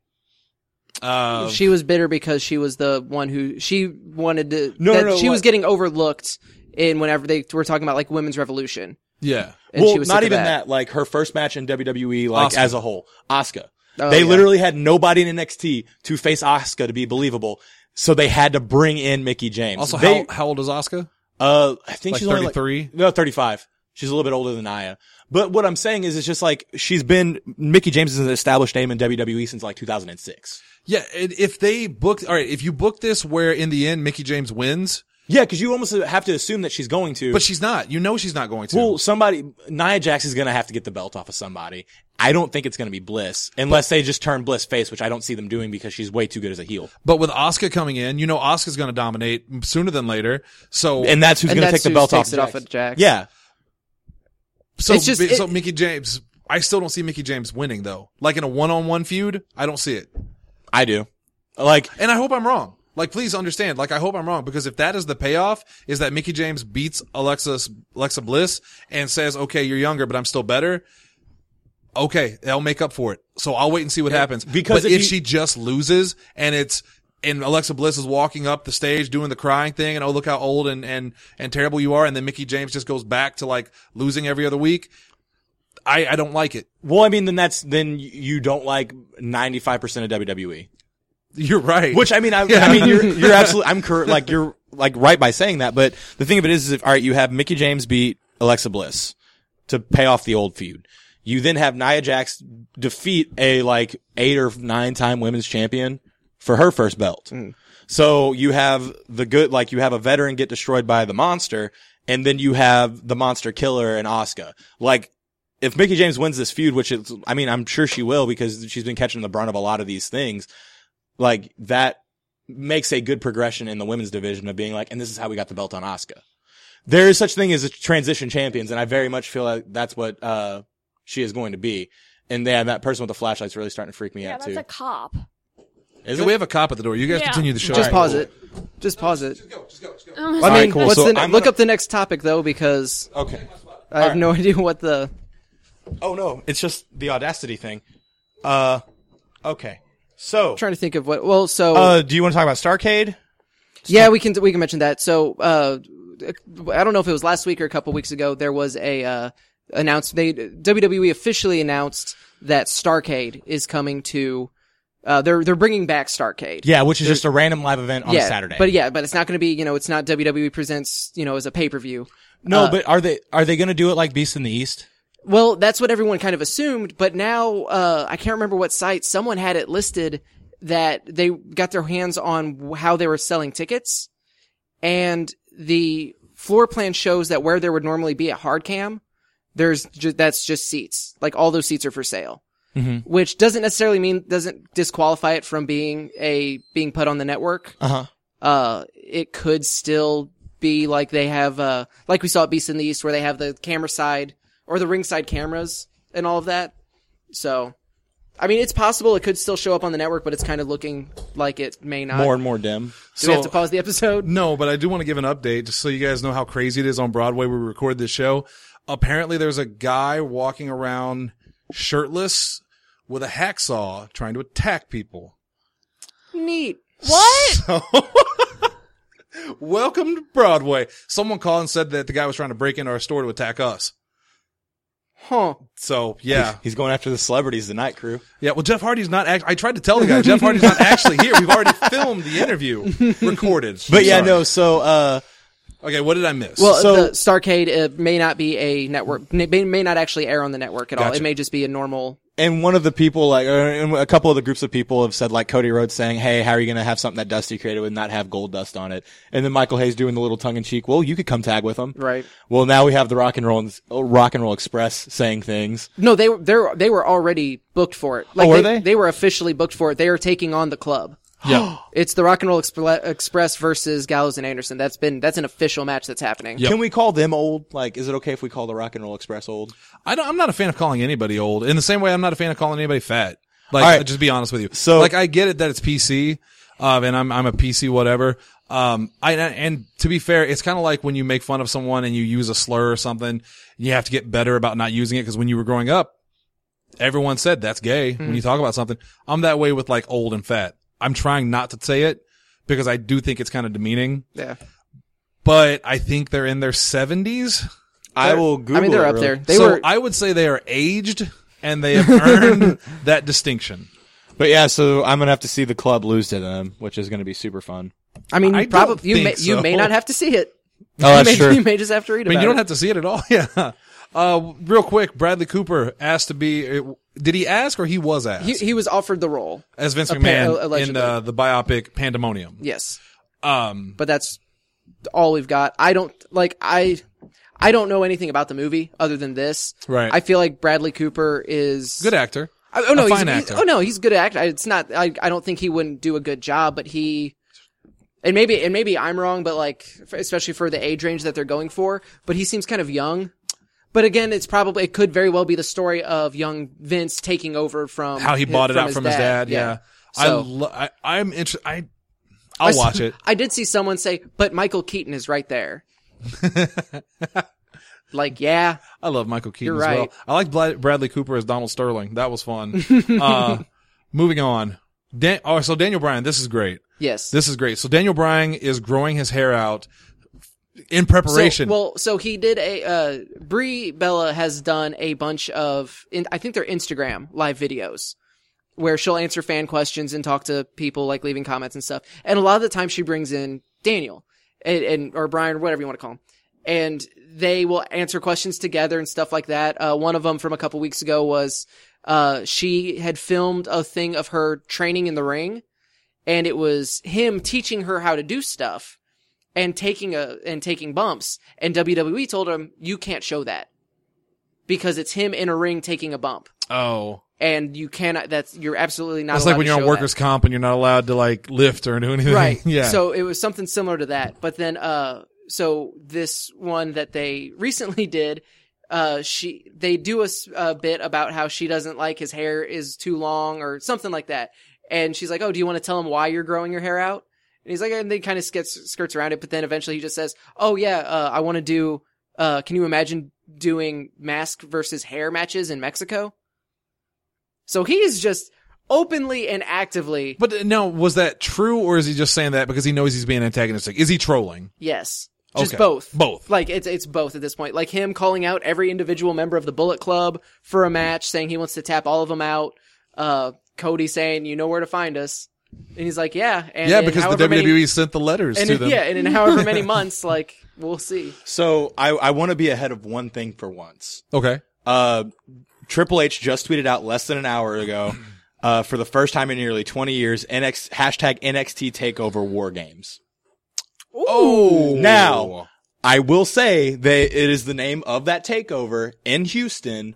Uh, she was bitter because she was the one who she wanted to. No, that no, no, she what? was getting overlooked in whenever they were talking about like women's revolution. yeah. And well, she was not sick of even that. that. Like her first match in W W E, like Asuka. as a whole, Asuka. Oh, they yeah. literally had nobody in N X T to face Asuka to be believable, so they had to bring in Mickie James. Also, they, how, how old is Asuka? uh, I think Like she's only like thirty-three? no thirty-five. She's a little bit older than Nia. But what I'm saying is, it's just like she's been Mickie James is an established name in W W E since like two thousand six. Yeah, and if they booked, all right, if you book this where in the end Mickie James wins, Yeah, because you almost have to assume that she's going to. but she's not. You know she's not going to. Well, somebody, Nia Jax is going to have to get the belt off of somebody. I don't think it's going to be Bliss, unless they just turn Bliss face, which I don't see them doing because she's way too good as a heel. But with Asuka coming in, you know Asuka's going to dominate sooner than later. So, And that's who's And going to that's take the who belt off takes it off of Jax. Yeah. so, it's just- so it- Mickie James, I still don't see Mickie James winning though. Like in a one-on-one feud, I don't see it. I do. Like, And I hope I'm wrong. Like, please understand. Like, I hope I'm wrong because if that is the payoff, is that Mickie James beats Alexa Alexa Bliss and says, "Okay, you're younger, but I'm still better." Okay, they'll make up for it. So I'll wait and see what happens. because but if if you- she just loses and it's and Alexa Bliss is walking up the stage doing the crying thing and oh look how old and and and terrible you are, and then Mickie James just goes back to like losing every other week. I I don't like it. well, I mean, then that's, then you don't like ninety-five percent of W W E. You're right. Which, I mean, I, Yeah. I mean, you're, you're absolutely, I'm cur- like, you're, like, right by saying that, but the thing of it is, is if, alright, you have Mickie James beat Alexa Bliss to pay off the old feud. You then have Nia Jax defeat a, like, eight or nine time women's champion for her first belt. Mm. So you have the good, like, you have a veteran get destroyed by the monster, and then you have the monster killer and Asuka. Like, if Mickie James wins this feud, which is, I mean, I'm sure she will because she's been catching the brunt of a lot of these things, like, that makes a good progression in the women's division of being like, and this is how we got the belt on Asuka. There is such thing as a transition champions, and I very much feel like that's what, uh, she is going to be. And yeah, that person with the flashlight's really starting to freak me Yeah, out that's too. a cop. Is Yeah, it? we have a cop at the door. You guys Yeah. continue the show. Just Alright, pause cool. it. Just pause it. I Um, mean, Alright, cool. what's So the, I'm look gonna- up the next topic though, because Okay. I have no idea what the. Oh no, it's just the Audacity thing. Uh, okay. So, I'm trying to think of what. Well, so uh, do you want to talk about Starrcade? yeah, we can we can mention that. So uh, I don't know if it was last week or a couple weeks ago. There was a uh, announced. They W W E officially announced that Starrcade is coming to Uh, they're they're bringing back Starrcade. Yeah, which is just a random live event on yeah, a Saturday. But yeah, but it's not going to be, you know, it's not W W E presents, you know, as a pay per view. no, uh, but are they are they going to do it like Beast in the East? Well, that's what everyone kind of assumed, but now uh, I can't remember what site someone had it listed that they got their hands on how they were selling tickets, and the floor plan shows that where there would normally be a hard cam, there's ju- that's just seats. Like all those seats are for sale. Mm-hmm. Which doesn't necessarily mean, doesn't disqualify it from being a, being put on the network. Uh-huh. Uh, it could still be like they have, uh, like we saw at Beast in the East where they have the camera side or the ringside cameras and all of that. So, I mean, it's possible it could still show up on the network, but it's kind of looking like it may not. More and more dim. Do So- we have to pause the episode? No, but I do want to give an update just so you guys know how crazy it is on Broadway where we record this show. Apparently there's a guy walking around shirtless with a hacksaw trying to attack people. Neat. What? So, welcome to Broadway. Someone called and said that the guy was trying to break into our store to attack us. Huh. So, yeah. He's going after the celebrities, the night crew. Yeah, well, Jeff Hardy's not act- I tried to tell the guy, Jeff Hardy's not actually here. We've already filmed the interview, recorded. But yeah, Sorry. no, so, uh, Okay, what did I miss? Well, So- the Starrcade uh, may not be a network, may, may not actually air on the network at all. Gotcha. It may just be a normal. and one of the people, like, uh, and a couple of the groups of people have said, like, Cody Rhodes saying, hey, how are you going to have something that Dusty created and not have gold dust on it? And then Michael Hayes doing the little tongue in cheek, well, you could come tag with them. Right. Well, now we have the Rock and Roll, Rock and Roll Express saying things. No, they were, they were, they were already booked for it. Like Oh, were they, they? They were officially booked for it. They are taking on the club. yeah. It's the Rock and Roll Expre- Express versus Gallows and Anderson. That's been, that's an official match that's happening. Yep. Can we call them old? Like, is it okay if we call the Rock and Roll Express old? I don't, I'm not a fan of calling anybody old. In the same way, I'm not a fan of calling anybody fat. Like, All right. just be honest with you. So- like, I get it that it's P C, uh, and I'm, I'm a P C whatever. Um, I, and to be fair, it's kind of like when you make fun of someone and you use a slur or something, you have to get better about not using it, because when you were growing up, everyone said that's gay when you talk about something. I'm that way with like old and fat. I'm trying not to say it because I do think it's kind of demeaning, Yeah. but I think they're in their seventies. I will Google I mean, they're it up real- there. They so were, I would say they are aged and they have earned that distinction. But yeah, so I'm going to have to see the club lose to them, which is going to be super fun. I mean, I you don't probably, you may, think you so. may not have to see it. Oh, that's you may, true. You may just have to read I mean, about you don't it. have to see it at all. Yeah. Uh, real quick, Bradley Cooper asked to be, did he ask or he was asked? He, he was offered the role. as Vince appa- McMahon in allegedly. uh, the biopic Pandemonium. Yes. Um, But that's all we've got. I don't, like, I, I don't know anything about the movie other than this. Right. I feel like Bradley Cooper is good actor. I, oh no, a he's, fine he's- actor. oh no, he's a good actor. It's not. I. I don't think he wouldn't do a good job, but he. And maybe, and maybe I'm wrong, but like, f- especially for the age range that they're going for, but he seems kind of young. But again, it's probably, it could very well be the story of young Vince taking over from How he hi- bought it out his from his dad. Yeah. I, So- lo- I, I'm interested. I, I I'll s- watch it. I did see someone say, but Michael Keaton is right there. Like, yeah, I love Michael Keaton You're as well. right. I like Bla- Bradley Cooper as Donald Sterling. That was fun. uh, moving on. Dan- oh, so Daniel Bryan, this is great. yes. This is great. So Daniel Bryan is growing his hair out in preparation. So, well, so he did a, uh, Brie Bella has done a bunch of, in, I think they're Instagram live videos where she'll answer fan questions and talk to people, like leaving comments and stuff. And a lot of the time she brings in Daniel and, and or Brian, or whatever you want to call him. And they will answer questions together and stuff like that. Uh, one of them from a couple weeks ago was, uh, she had filmed a thing of her training in the ring, and it was him teaching her how to do stuff and taking a, and taking bumps. And W W E told him, you can't show that because it's him in a ring taking a bump. oh. And you cannot, that's, you're absolutely not That's allowed like when to you're on show workers' that. comp and you're not allowed to like lift or do anything. Right. yeah. So it was something similar to that. But then, uh, so this one that they recently did, uh, she, they do a, s- a bit about how she doesn't like his hair is too long or something like that. And she's like, oh, do you want to tell him why you're growing your hair out? And he's like, and they kind of skirts, skirts around it. But then eventually he just says, oh yeah, uh, I want to do, uh, can you imagine doing mask versus hair matches in Mexico? So he is just openly and actively, But uh, no, was that true or is he just saying that because he knows he's being antagonistic? Is he trolling? yes, just Okay. both. Both. Like it's it's both at this point. Like him calling out every individual member of the Bullet Club for a match, saying he wants to tap all of them out. Uh, Cody saying, "You know where to find us," and he's like, "Yeah." And yeah, in because the however W W E many, sent the letters and to in, them. yeah, and in however many months, like we'll see. So I, I want to be ahead of one thing for once. Okay. Uh, Triple H just tweeted out less than an hour ago, uh, for the first time in nearly twenty years, N X, hashtag N X T TakeOver War Games. Oh, Now, I will say that it is the name of that takeover in Houston.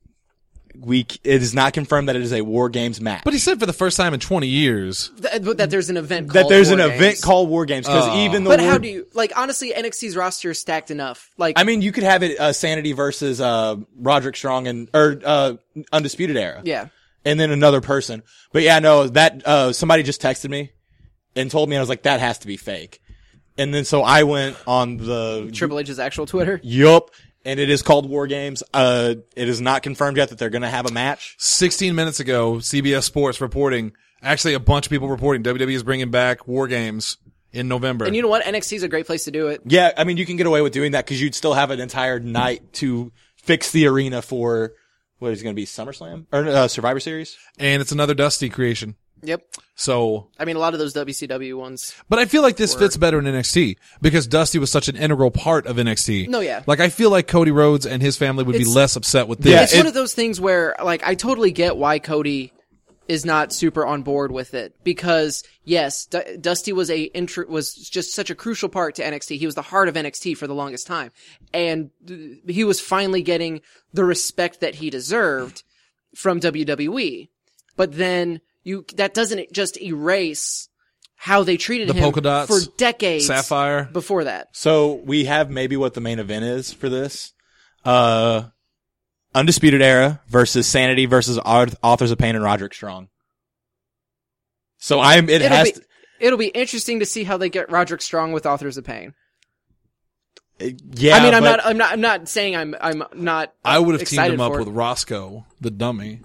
We, it is not confirmed that it is a War Games match. But he said for the first time in twenty years. Th- that there's an event. that called there's War an Games. event called War Games, because Oh. even the But War- how do you like? Honestly, N X T's roster is stacked enough. Like, I mean, you could have it, uh, Sanity versus, uh, Roderick Strong and, or, uh, Undisputed Era. yeah. And then another person. But yeah, no, that, uh, somebody just texted me and told me, I was like, that has to be fake. And then so I went on the Triple H's actual Twitter. Yup. And it is called War Games. Uh, it is not confirmed yet that they're going to have a match. sixteen minutes ago, C B S Sports reporting, actually a bunch of people reporting W W E is bringing back War Games in November. And you know what? N X T is a great place to do it. Yeah, I mean, you can get away with doing that because you'd still have an entire night to fix the arena for what is going to be SummerSlam or uh, Survivor Series. And it's another Dusty creation. Yep. So, I mean, a lot of those W C W ones. but I feel like this fits better in N X T because Dusty was such an integral part of N X T. No, yeah. Like I feel like Cody Rhodes and his family would be It's- less upset with this. Yeah, It's it- one of those things where, like, I totally get why Cody is not super on board with it because, yes, D- Dusty was a intr- was just such a crucial part to N X T. He was the heart of N X T for the longest time, and th- he was finally getting the respect that he deserved from W W E. But then you that doesn't just erase how they treated The him polka dots, for decades Sapphire. before that. So we have maybe what the main event is for this. Uh, Undisputed Era versus Sanity versus Authors of Pain and Roderick Strong. So I'm, it It'll has be, it'll be interesting to see how they get Roderick Strong with Authors of Pain. to, yeah. I mean, I'm but- not, I'm not, I'm not saying I'm, I'm not. I would have teamed excited him up for with it. Roscoe, the dummy.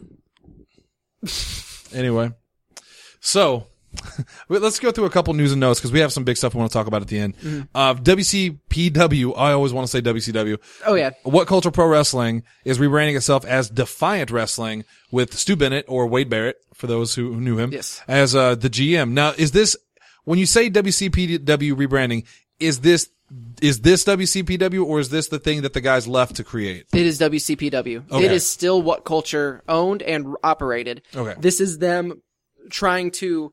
Anyway, so wait, let's go through a couple news and notes because we have some big stuff we want to talk about at the end. Mm-hmm. Uh, W C P W, I always want to say W C W. Oh yeah, What Culture Pro Wrestling is rebranding itself as Defiant Wrestling with Stu Bennett or Wade Barrett, for those who knew him, Yes. as uh, the G M. Now, is this, when you say W C P W rebranding, is this is this W C P W or is this the thing that the guys left to create? it is W C P W. Okay. It is still What Culture owned and operated. Okay. This is them trying to.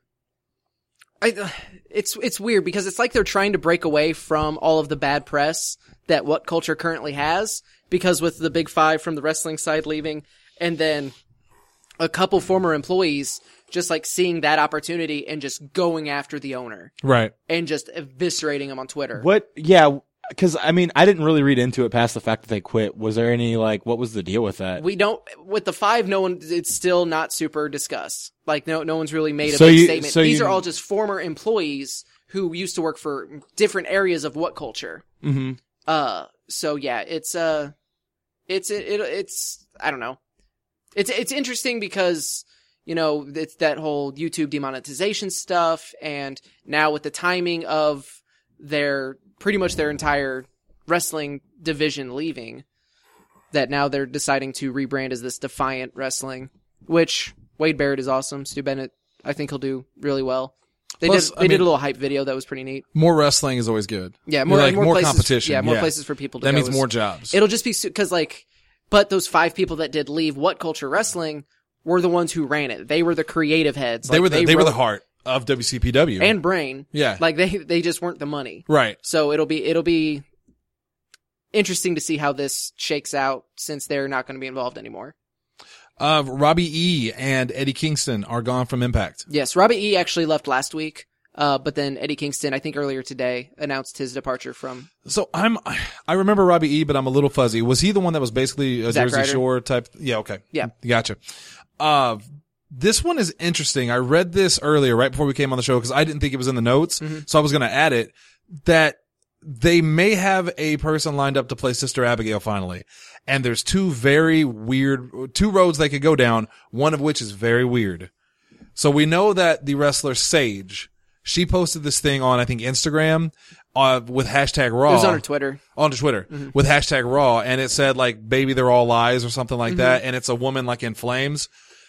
I, it's it's weird because it's like they're trying to break away from all of the bad press that What Culture currently has, because with the big five from the wrestling side leaving, and then a couple former employees just like seeing that opportunity and just going after the owner Right. and just eviscerating him on Twitter. What? Yeah, because I mean, I didn't really read into it past the fact that they quit. Was there any like, what was the deal with that? We don't, with the five, no one, it's still not super discussed. Like, no, no one's really made a So big you- statement. so These you- are all just former employees who used to work for different areas of What Culture. mm-hmm. Uh, so yeah, it's, uh, it's, it, it, it's, I don't know. It's, it's interesting because, you know, it's that whole YouTube demonetization stuff, and now with the timing of their, pretty much their entire wrestling division leaving, that now they're deciding to rebrand as this Defiant Wrestling, which Wade Barrett is awesome. Stu Bennett, I think he'll do really well. They Plus, did, I they did mean- a little hype video that was pretty neat. More wrestling is always good. Yeah, more, like more, more places, competition. Yeah, more Yeah. places for people to That go. means is- more jobs. It'll just be because like, but those five people that did leave What Culture Wrestling were the ones who ran it. They were the creative heads. they Like, were the, they, were the wrote- heart of W C P W. and brain. Yeah. like they they just weren't the money. Right. So it'll be it'll be interesting to see how this shakes out since they're not going to be involved anymore. Uh, Robbie E. and Eddie Kingston are gone from Impact. Yes, Robbie E actually left last week. Uh, but then Eddie Kingston, I think earlier today, announced his departure from. So I'm, I remember Robbie E., but I'm a little fuzzy. Was he the one that was basically a Zack Jersey Ryder. Shore type? Yeah. Okay. Yeah. Gotcha. Uh, this one is interesting. I read this earlier, right before we came on the show, because I didn't think it was in the notes. Mm-hmm. So I was going to add it, that they may have a person lined up to play Sister Abigail finally. And there's two very weird, two roads they could go down, one of which is very weird. So we know that the wrestler Sage, she posted this thing on, I think, Instagram, uh, with hashtag Raw. It was on her Twitter. Onto Twitter with hashtag Raw, and it said like "baby, they're all lies" or something like that, and it's a woman like in flames.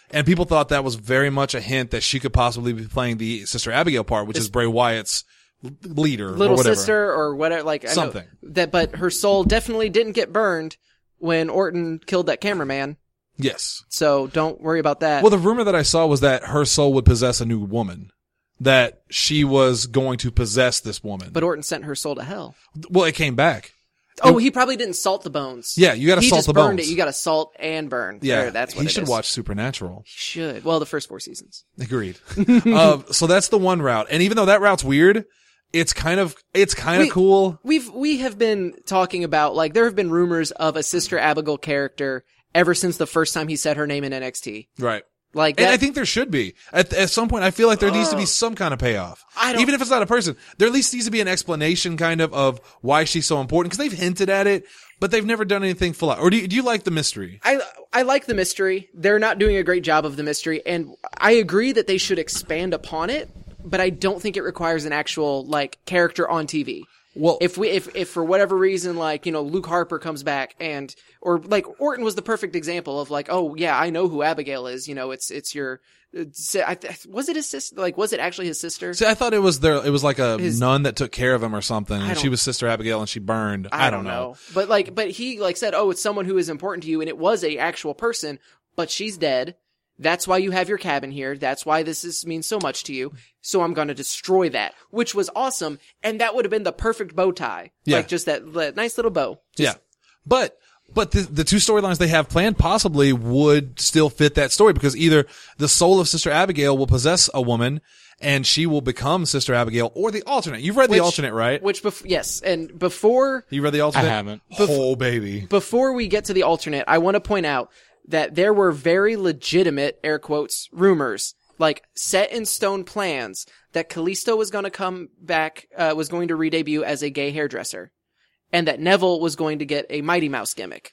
And people thought that was very much a hint that she could possibly be playing the Sister Abigail part, which is Bray Wyatt's leader little or whatever. sister or whatever, like I know Something. that. But her soul definitely didn't get burned when Orton killed that cameraman. Yes. So don't worry about that. Well, the rumor that I saw was that her soul would possess a new woman. That she was going to possess this woman. but Orton sent her soul to hell. Well, it came back. Oh, he probably didn't salt the bones. Yeah, you gotta he salt just the burned bones. it. You got to salt and burn. Yeah, There, that's what he it should is. watch Supernatural. He should. Well, the first four seasons. Agreed. uh, so that's the one route. And even though that route's weird, it's kind of, it's kind of We- cool. We've we have been talking about, like, there have been rumors of a Sister Abigail character ever since the first time he said her name in N X T. Right. Like And that, I think there should be. At, at some point, I feel like there needs to be some kind of payoff. I don't- Even if it's not a person, there at least needs to be an explanation kind of of why she's so important. Because they've hinted at it, but they've never done anything full out. Or do you, do you like the mystery? I I like the mystery. They're not doing a great job of the mystery, and I agree that they should expand upon it. But I don't think it requires an actual like character on T V. Well, If we if if for whatever reason, like, you know, Luke Harper comes back and or like Orton was the perfect example of like, oh yeah, I know who Abigail is. You know, it's it's your it's, I, th- was it his sister? Like, was it actually his sister? see, I thought it was there. It was like a His- nun that took care of him or something, and I she don't- was Sister Abigail, and she burned. I, don't know. But like, but he like said, oh, it's someone who is important to you, and it was a actual person, but she's dead. That's why you have your cabin here. That's why this is means so much to you. So I'm going to destroy that, which was awesome. And that would have been the perfect bow tie. Yeah. Like just that, that nice little bow. Just- Yeah. But, but the, the two storylines they have planned possibly would still fit that story because either the soul of Sister Abigail will possess a woman and she will become Sister Abigail or the alternate. You've read Which- the alternate, right? Which, bef- yes. And before, You read the alternate? I haven't. Oh, baby. before we get to the alternate, I want to point out that there were very legitimate, air quotes, rumors, like set in stone plans that Kalisto was going to come back, uh, was going to re-debut as a gay hairdresser. And that Neville was going to get a Mighty Mouse gimmick.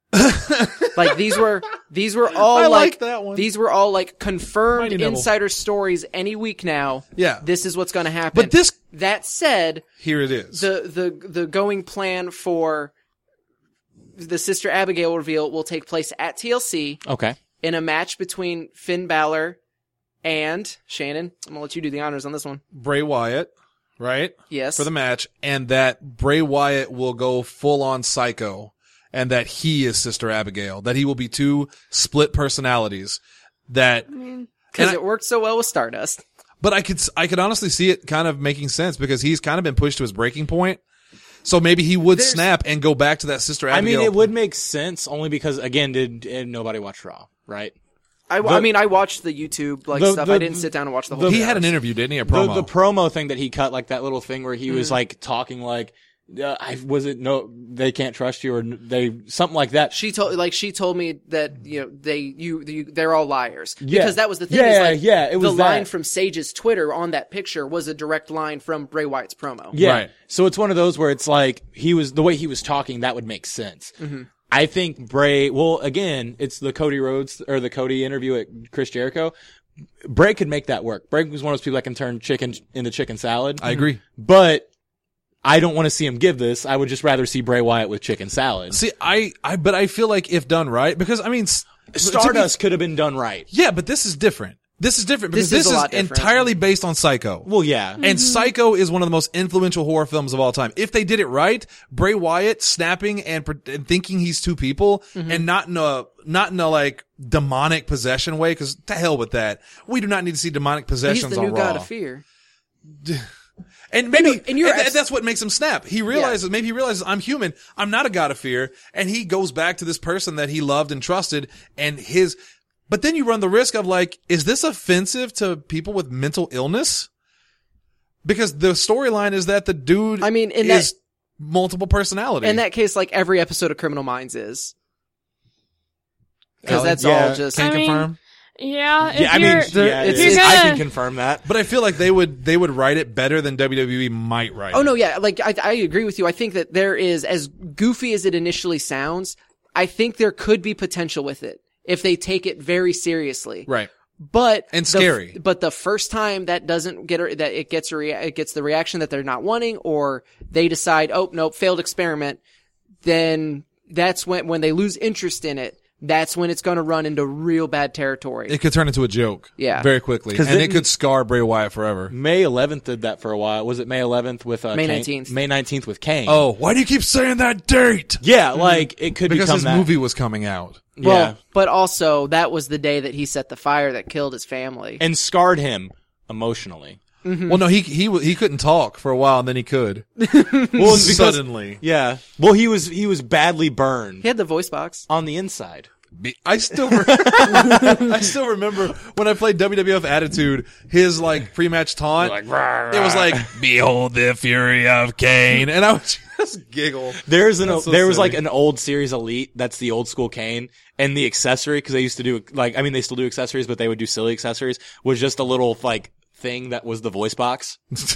Like these were, these were all I like like, that one. these were all like confirmed Mighty Neville. insider stories any week now. Yeah. This is what's going to happen. But this, that said, here it is. the, the, the going plan for the Sister Abigail reveal will take place at T L C Okay. in a match between Finn Balor and Shannon. I'm gonna let you do the honors on this one. Bray Wyatt, right? Yes. For the match, and that Bray Wyatt will go full on psycho, and that he is Sister Abigail, that he will be two split personalities. That, Because and I- it worked so well with Stardust. but I could, I could honestly see it kind of making sense because he's kind of been pushed to his breaking point. So maybe he would There's- snap and go back to that Sister I Abigail. mean, it would make sense only because, again, did, did nobody watch Raw, right? I, I mean, I watched the YouTube like the- stuff. the- I didn't sit down and watch the whole. He two had an hours. interview, didn't he? A The, promo. the promo thing that he cut, like that little thing where he was Mm-hmm. like talking like, uh, I was it no, they can't trust you or n- they something like that. She told, like, she told me that you know they you, you they're all liars Yeah. because that was the thing. Yeah, is, like, yeah, it was the line that. from Sage's Twitter on that picture was a direct line from Bray Wyatt's promo. Yeah. Right. So it's one of those where it's like he was the way he was talking that would make sense. Mm-hmm. I think Bray. Well, again, it's the Cody Rhodes or the Cody interview at Chris Jericho. Bray could make that work. Bray was one of those people that can turn chicken into chicken salad. I agree. But I don't want to see him give this. I would just rather see Bray Wyatt with chicken salad. See, I, I, but I feel like if done right, because I mean, s- to be- Stardust could have been done right. yeah, but this is different. This is different because This this, is a is, lot different. entirely based on Psycho. Well, yeah. And Psycho is one of the most influential horror films of all time. If they did it right, Bray Wyatt snapping and, pre- and thinking he's two people and not in a, not in a like demonic possession way, cause to hell with that. We do not need to see demonic He's possessions the on new Raw. god of fear. And maybe, and you're and th- abs- that's what makes him snap. He realizes, maybe he realizes I'm human. I'm not a god of fear. And he goes back to this person that he loved and trusted and his, but then you run the risk of like, is this offensive to people with mental illness? Because the storyline is that the dude I mean, in is that- multiple personality. In that case, like every episode of Criminal Minds is. Because Ellie? that's Yeah. all just. Can I you mean, confirm? Yeah, if Yeah, I mean, you're, yeah, it's- it is. you're I gonna- can confirm that. But I feel like they would, they would write it better than W W E might write Oh it. no, yeah, like I, I agree with you. I think that there is, as goofy as it initially sounds, I think there could be potential with it if they take it very seriously. Right. But And the- scary. But the first time that doesn't get a, that it gets a rea- it gets the reaction that they're not wanting, or they decide, oh nope, failed experiment, then that's when when they lose interest in it. that's when it's going to run into real bad territory. It could turn into a joke. Yeah. Very quickly. 'Cause And then- it could scar Bray Wyatt forever. May eleventh did that for a while. Was it May eleventh with uh, May Kane? nineteenth. May nineteenth with Kane. Oh, why do you keep saying that date? yeah, like it could Because become his that. movie was coming out. Well, yeah, but also that was the day that he set the fire that killed his family. and scarred him emotionally. Well, no, he he w- he couldn't talk for a while, and then he could. Well, it's because- Suddenly. Yeah. Well, he was he was badly burned He had the voice box. on the inside. Be- I still, re- I still remember when I played W W F Attitude, his like pre-match taunt. It was like, "Behold the fury of Kane," and I would just giggle. There's an That's so there was silly. like an old series Elite that's the old school Kane, and the accessory, because they used to do like I mean they still do accessories, but they would do silly accessories, was just a little like thing that was the voice box.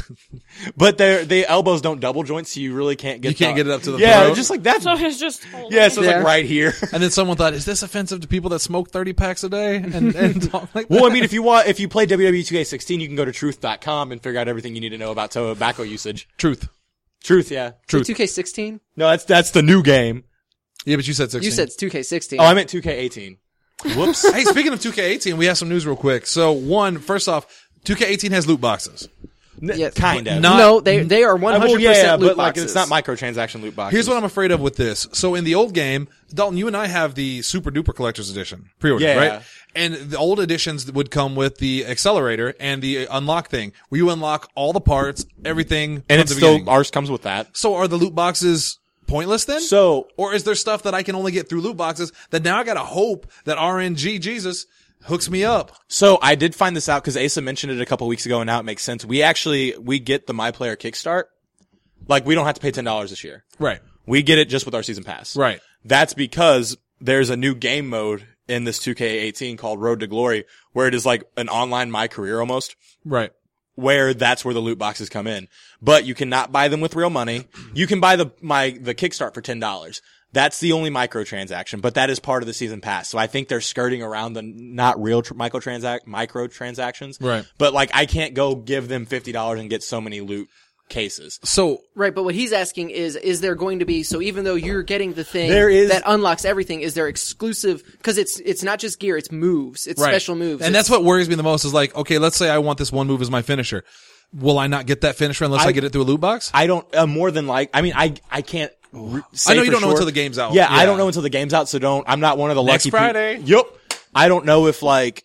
But their the elbows don't double joint, so you really can't get You can't the- get it up to the yeah throat. just like that's So it's just holding yeah so it's Yeah. like right here. And then someone thought, "Is this offensive to people that smoke thirty packs a day?" And and talk like that? Well, I mean, if you want, if you play W W E two K sixteen, you can go to truth dot com and figure out everything you need to know about tobacco usage. truth, Truth, yeah. truth. two K sixteen? No, that's that's the new game. Yeah, but you said sixteen. You said two K sixteen. Oh, I meant two K eighteen. Whoops. Hey, speaking of two K eighteen, we have some news real quick. So, one, first off, two K eighteen has loot boxes. Yes. Kind of. Not- no, they they are one Uh, hundred well, percent yeah, loot but like boxes. it's not microtransaction loot boxes. Here's what I'm afraid of with this. So, in the old game, Dalton, you and I have the Super Duper Collector's Edition pre-order, Yeah. right? And the old editions would come with the accelerator and the unlock thing, where you unlock all the parts, everything, and from it's the still beginning. ours comes with that. So, are the loot boxes pointless then? So Or is there stuff that I can only get through loot boxes that now I gotta hope that R N G Jesus hooks me up? so I did find this out because Asa mentioned it a couple weeks ago, and now it makes sense. We actually we get the My Player Kickstart. Like we don't have to pay ten dollars this year. Right. We get it just with our season pass. Right. That's because there's a new game mode in this two K eighteen called Road to Glory, where it is like an online My Career almost, Right. where that's where the loot boxes come in. But you cannot buy them with real money. You can buy the my the Kickstart for ten dollars. That's the only microtransaction, but that is part of the season pass. So I think they're skirting around the not real tr- microtransac microtransactions. Right. But like I can't go give them fifty dollars and get so many loot cases. So, Right, but what he's asking is, is there going to be, so even though you're getting the thing There is- that unlocks everything, is there exclusive, because it's, it's not just gear, it's moves, it's right. special moves. And It's- that's what worries me the most is like, okay, let's say I want this one move as my finisher. Will I not get that finisher unless I, I- get it through a loot box? I don't uh, more than like. I mean, I I can't. Re- say I know you for don't know sure. until the game's out. Yeah, Yeah. I don't know until the game's out, so don't. I'm not one of the Next lucky Friday. Pe- yep. I don't know if like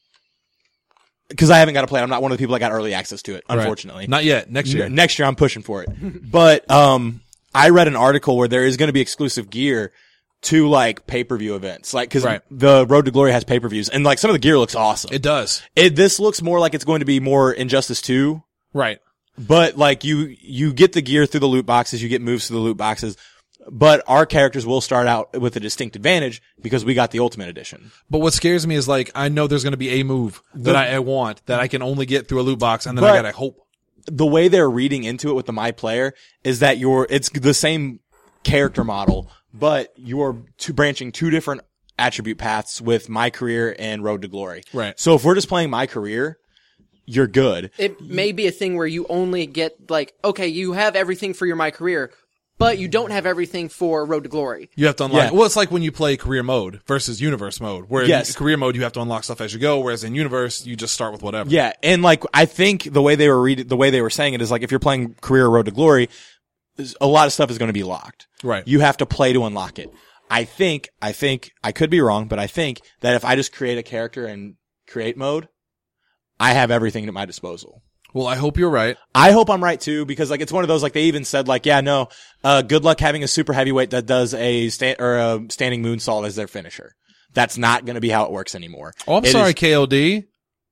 because I haven't got to play. I'm not one of the people that got early access to it. Right. Unfortunately, Not yet. Next year. N- next year I'm pushing for it. But um, I read an article where there is going to be exclusive gear to like pay per view events, like because Right. the Road to Glory has pay per views, and like some of the gear looks awesome. It does. It this looks more like it's going to be more Injustice two. Right. But like you, you get the gear through the loot boxes, you get moves through the loot boxes, but our characters will start out with a distinct advantage because we got the Ultimate Edition. But what scares me is like, I know there's going to be a move that I, I want that I can only get through a loot box and then I But- gotta hope. The way they're reading into it with the My Player is that you're, it's the same character model, but you're two, branching two different attribute paths with My Career and Road to Glory. Right. So if we're just playing My Career, you're good. It may be a thing where you only get, like, okay, you have everything for your My Career, but you don't have everything for Road to Glory. You have to unlock. Yeah. Well, it's like when you play career mode versus universe mode, where Yes. in career mode you have to unlock stuff as you go, whereas in universe you just start with whatever. Yeah, and like I think the way they were read the way they were saying it is like if you're playing Career or Road to Glory, is- a lot of stuff is going to be locked. Right. You have to play to unlock it. I think, I think, I could be wrong, but I think that if I just create a character in create mode, I have everything at my disposal. Well, I hope you're right. I hope I'm right too, because like it's one of those like they even said like, yeah, no, uh, good luck having a super heavyweight that does a stand or a standing moonsault as their finisher. That's not going to be how it works anymore. Oh, I'm It sorry, is- K O D.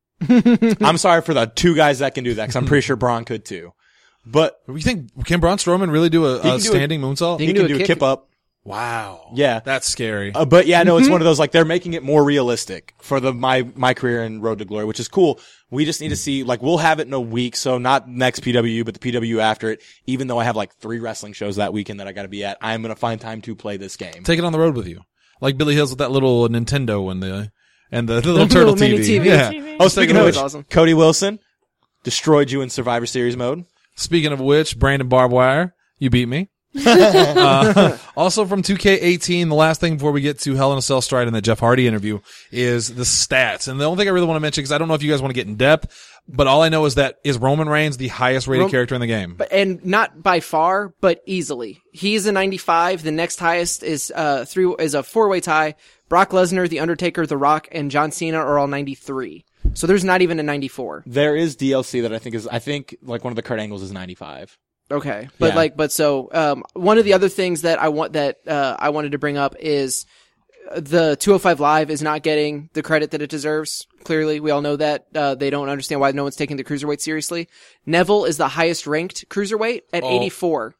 I'm sorry for the two guys that can do that, because I'm pretty sure Braun could too. But You think can Braun Strowman really do a, can a do standing moonsault? He he can can do a do a kick- kip up. Wow. Yeah. That's scary. Uh, but yeah, no, it's one of those like they're making it more realistic for the my my career and Road to Glory, which is cool. We just need to see like we'll have it in a week, so not next P W U, but the P W after it. Even though I have like three wrestling shows that weekend that I got to be at, I'm gonna find time to play this game. Take it on the road with you, like Billy Hills with that little Nintendo and the and the, the little turtle little mini T V. T V. Yeah. T V. Oh, speaking That of was which, awesome. Cody Wilson destroyed you in Survivor Series mode. Speaking of which, Brandon Barbed Wire, you beat me. uh, also from two K eighteen, the last thing before we get to Hell in a Cell Stride and the Jeff Hardy interview is the stats. And the only thing I really want to mention, because I don't know if you guys want to get in depth, but all I know is that is Roman Reigns the highest rated Rom- character in the game? But, and not by far, but easily. He's a ninety-five. The next highest is, uh, three, is a four-way tie. Brock Lesnar, The Undertaker, The Rock, and John Cena are all ninety-three. So there's not even a ninety-four. There is D L C that I think is, I think, like, one of the Kurt Angles is ninety-five. Okay. But Yeah. like, but so, um, one of the other things that I want, that, uh, I wanted to bring up is the two oh five Live is not getting the credit that it deserves. Clearly, we all know that. Uh, they don't understand why no one's taking the cruiserweight seriously. Neville is the highest ranked cruiserweight at Oh. eighty-four.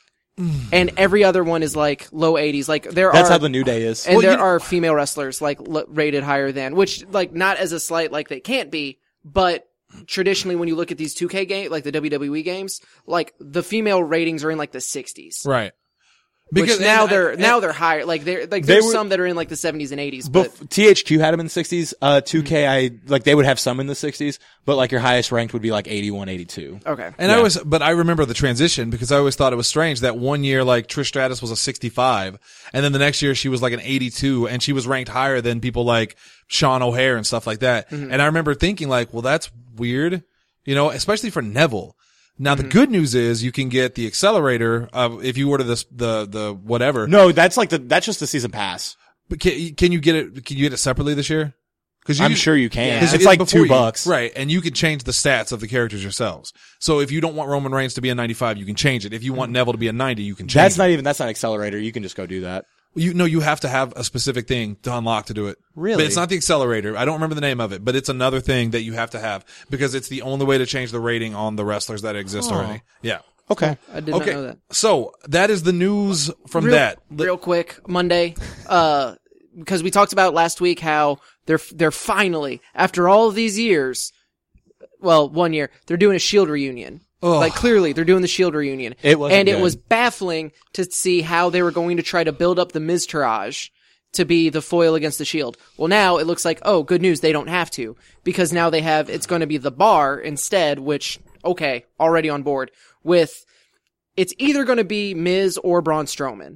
And every other one is like low eighties. Like there That's are, how the New Day is. and Well, there you know- are female wrestlers like l- rated higher than, which like not as a slight like they can't be, but traditionally when you look at these two K game, like the W W E games, like the female ratings are in like the sixties. Right. Because now and- they're and- now they're higher. Like they're like They there's were- some that are in like the seventies and eighties. But But T H Q had them in the sixties. Uh, two K, I, like, they would have some in the sixties, but like your highest ranked would be like eighty-one, eighty-two. okay, And I Yeah. was, but I remember the transition because I always thought it was strange that one year, like Trish Stratus was a sixty-five, and then the next year she was like an eighty-two, and she was ranked higher than people like Sean O'Hare and stuff like that. Mm-hmm. And I remember thinking like, well, that's weird, you know, especially for Neville. Now Mm-hmm. the good news is you can get the accelerator of if you order this the the whatever. No, that's like the, that's just the season pass. But can, can you get it? Can you get it separately this year? Because I'm sure you can. Yeah. It's like two bucks. right? And you can change the stats of the characters yourselves. So if you don't want Roman Reigns to be a ninety-five, you can change it. If you want Neville to be a ninety, you can change That's it. not even, that's not accelerator. You can just go do that. You know, you have to have a specific thing to unlock to do it. Really? But it's not the accelerator. I don't remember the name of it, but it's another thing that you have to have because it's the only way to change the rating on the wrestlers that exist already. Yeah. Okay. I did Okay. not know that. So that is the news from real, that. real quick, Monday, uh, because we talked about last week how they're they're finally, after all of these years, well, one year, they're doing a Shield reunion. Ugh. Like clearly, they're doing the Shield reunion. It wasn't and it good. was baffling to see how they were going to try to build up the Miztourage to be the foil against the Shield. Well, now it looks like, oh, good news, they don't have to, because now they have, it's going to be the Bar instead, which, okay, already on board, with, it's either going to be Miz or Braun Strowman.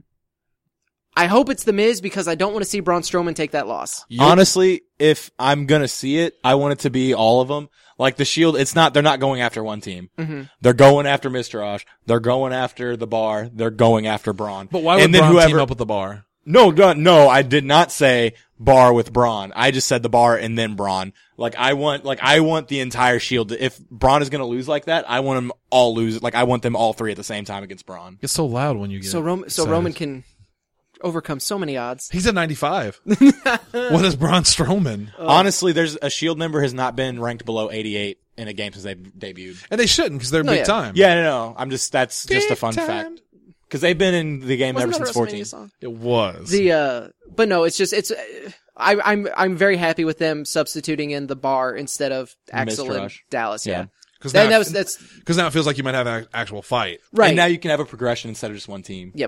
I hope it's the Miz because I don't want to see Braun Strowman take that loss. Honestly, if I'm gonna see it, I want it to be all of them. Like the Shield, it's not, they're not going after one team. Mm-hmm. They're going after Miztourage. They're going after the Bar. They're going after Braun. But why would and then Braun whoever, team up with the Bar? No, no, no, I did not say Bar with Braun. I just said the Bar and then Braun. Like I want, like I want the entire Shield. to- If Braun is gonna lose like that, I want them all lose. Like I want them all three at the same time against Braun. It's so loud when you get So Roman, so excited. Roman can overcome so many odds. He's at ninety-five. What is Braun Strowman? Honestly, there's a Shield member has not been ranked below eighty-eight in a game since they debuted. And they shouldn't because they're No, big yeah. time. Yeah, no, no. I'm just, that's just a Big fun time. fact. Cause they've been in the game Wasn't ever that a since fourteen. WrestleMania song? It was. The uh, but no, it's just it's. Uh, I, I'm I'm very happy with them substituting in the Bar instead of Axel and Miztourage. Dallas. Yeah, Yeah. Because that, now, that was that's because now it feels like you might have an actual fight. right. And now you can have a progression instead of just one team. Yep.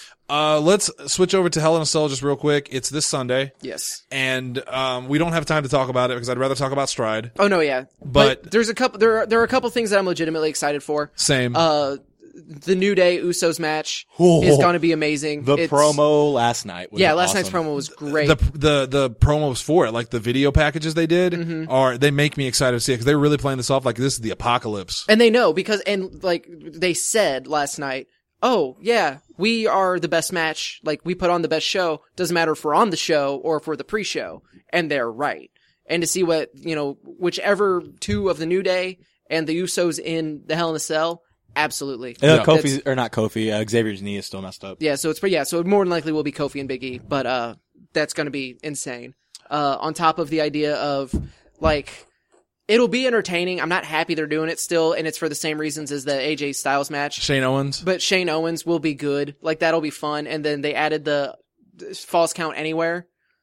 Uh, let's switch over to Hell in a Cell just real quick. It's this Sunday, Yes. and um, we don't have time to talk about it because I'd rather talk about Stride. Oh no, yeah. But- there's a couple. There are there are a couple things that I'm legitimately excited for. Same. Uh, the New Day Usos match Oh. is going to be amazing. The It's- promo last night was Yeah, last awesome. night's promo was great. the the the promos for it, like the video packages they did, Mm-hmm. are they make me excited to see it because they're really playing this off like this is the apocalypse. And they know because, and like they said last night, oh yeah, we are the best match. Like we put on the best show. Doesn't matter if we're on the show or if we're the pre-show. And they're right. And to see what, you know, whichever two of the New Day and the Usos in the Hell in a Cell, absolutely. Uh, Yeah. Kofi, That's- or not Kofi, uh, Xavier's knee is still messed up. Yeah, so it's, yeah, so it more than likely will be Kofi and Big E, but, uh, that's gonna be insane. Uh, on top of the idea of, like, it'll be entertaining. I'm not happy they're doing it still, and it's for the same reasons as the A J Styles match. Shane Owens. But Shane Owens will be good. Like, that'll be fun. And then they added the false count anywhere.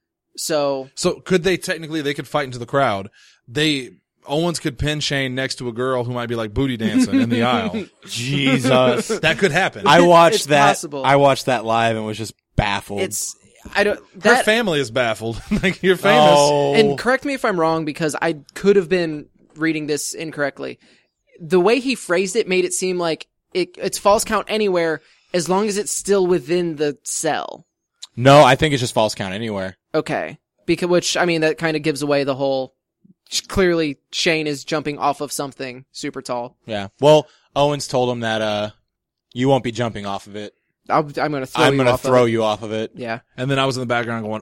So, So could they technically they could fight into the crowd? They Owens could pin Shane next to a girl who might be like booty dancing in the aisle. Jesus. That could happen. I watched It's that. possible. I watched that live and was just baffled. it's, I don't, Her that, family is baffled. Like you're famous. Oh. and correct me if I'm wrong because I could have been reading this incorrectly. The way he phrased it made it seem like it, it's false count anywhere as long as it's still within the cell. No, I think it's just false count anywhere. Okay. Because, which, I mean, that kind of gives away the whole, clearly Shane is jumping off of something super tall. Yeah. Well, Owens told him that, uh, you won't be jumping off of it. I'll, I'm going to throw I'm you gonna off throw of it. you off of it. Yeah. And then I was in the background going,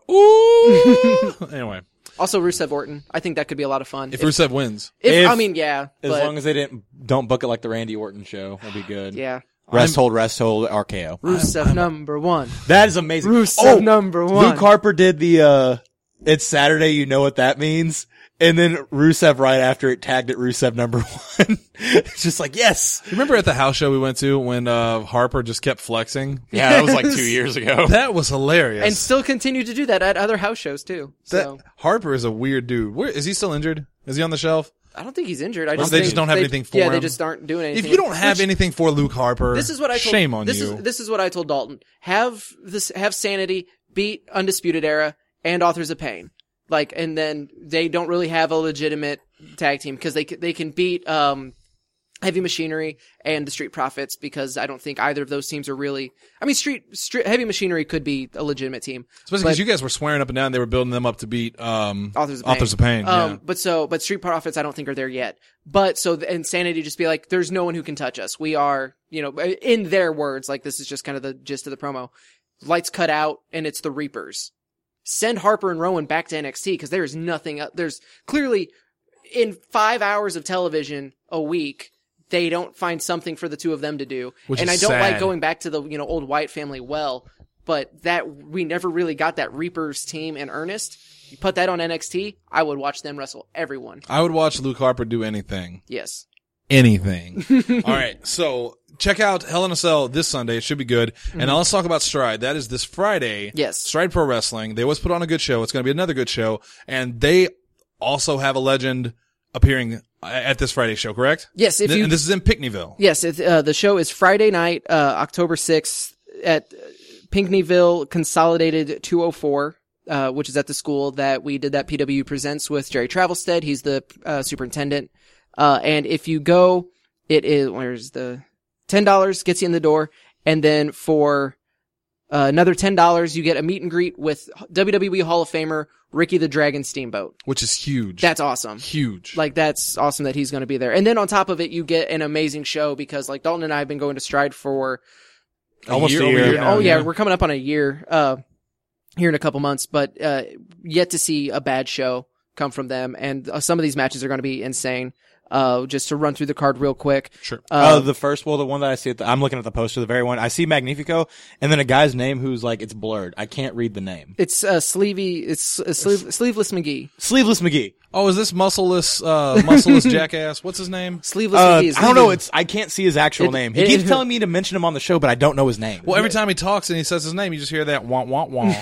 ooh! Anyway. Also, Rusev Orton. I think that could be a lot of fun. If, if Rusev wins. If, If- I mean, yeah. As but, long as they didn't, don't book it like the Randy Orton show. It'll be good. yeah. Rest hold, rest hold, R K O. Rusev number one. That is amazing. Rusev oh, number one. Luke Harper did the, uh, it's Saturday, you know what that means? And then Rusev right after it tagged it Rusev number one. It's just like, yes. You remember at the house show we went to when uh, Harper just kept flexing? Yeah, that was like two years ago. That was hilarious. And still continue to do that at other house shows too. That, So Harper is a weird dude. Where is he still injured? Is he on the shelf? I don't think he's injured. I Or just they think just don't have they- anything for yeah, him? they just aren't doing anything. If you don't have Which- anything for Luke Harper, this is what I told, shame on this you. Is, this is what I told Dalton. Have this, have Sanity beat Undisputed Era and Authors of Pain. Like, and then they don't really have a legitimate tag team because they, c- they can beat, um, Heavy Machinery and the Street Profits because I don't think either of those teams are really, I mean, Street, Street Heavy Machinery could be a legitimate team. Especially because you guys were swearing up and down they were building them up to beat um, Authors of Pain. Authors of Pain. Um, yeah. but so, but Street Profits, I don't think are there yet. But so, the Insanity just be like, there's no one who can touch us. We are, you know, in their words, like this is just kind of the gist of the promo. Lights cut out and it's the Reapers. Send Harper and Rowan back to N X T because there is nothing, there's clearly in five hours of television a week, they don't find something for the two of them to do. Which and is I don't sad. like going back to the, you know, old Wyatt family well, but that, we never really got that Reapers team in earnest. You put that on N X T, I would watch them wrestle everyone. I would watch Luke Harper do anything. Yes. Anything. All right. So check out Hell in a Cell this Sunday. It should be good. And now let's talk about Stride. That is this Friday. Yes. Stride Pro Wrestling. They always put on a good show. It's going to be another good show. And they also have a legend appearing at this Friday show, correct? Yes, if Th- you- and this is in Pinckneyville. Yes, it, uh, the show is Friday night, uh, October sixth at Pinckneyville Consolidated two oh four, uh, which is at the school that we did that P W Presents with Jerry Travelstead. He's the, uh, superintendent. Uh, and if you go, it is, where's the, ten dollars gets you in the door. And then for, uh, another ten dollars, you get a meet and greet with W W E Hall of Famer Ricky the Dragon Steamboat. Which is huge. That's awesome. huge. Like, that's awesome that he's going to be there. And then on top of it, you get an amazing show because, like, Dalton and I have been going to Stride for Almost year a over year. year now, oh yeah, we're coming up on a year, uh, here in a couple months, but, uh, yet to see a bad show come from them. And uh, some of these matches are going to be insane. Uh, just to run through the card real quick. Sure. Uh, Uh, the first, well, the one that I see, at the, I'm looking at the poster, the very one. I see Magnifico, and then a guy's name who's like, it's blurred. I can't read the name. it's, uh, Sleevey, it's, uh, sleeve, Sleeveless McGee. Sleeveless McGee. Oh, is this muscleless, uh, muscleless jackass? What's his name? Sleeveless Uh, McGee is I don't know. It's I can't see his actual It- name. He it- keeps it- telling me to mention him on the show, but I don't know his name. Well, every time he talks and he says his name, you just hear that wah, wah, wah.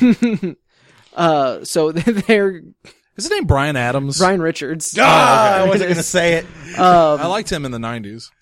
uh, so they're Is his name Brian Adams? Brian Richards. ah, I wasn't gonna say it. I liked him in the nineties.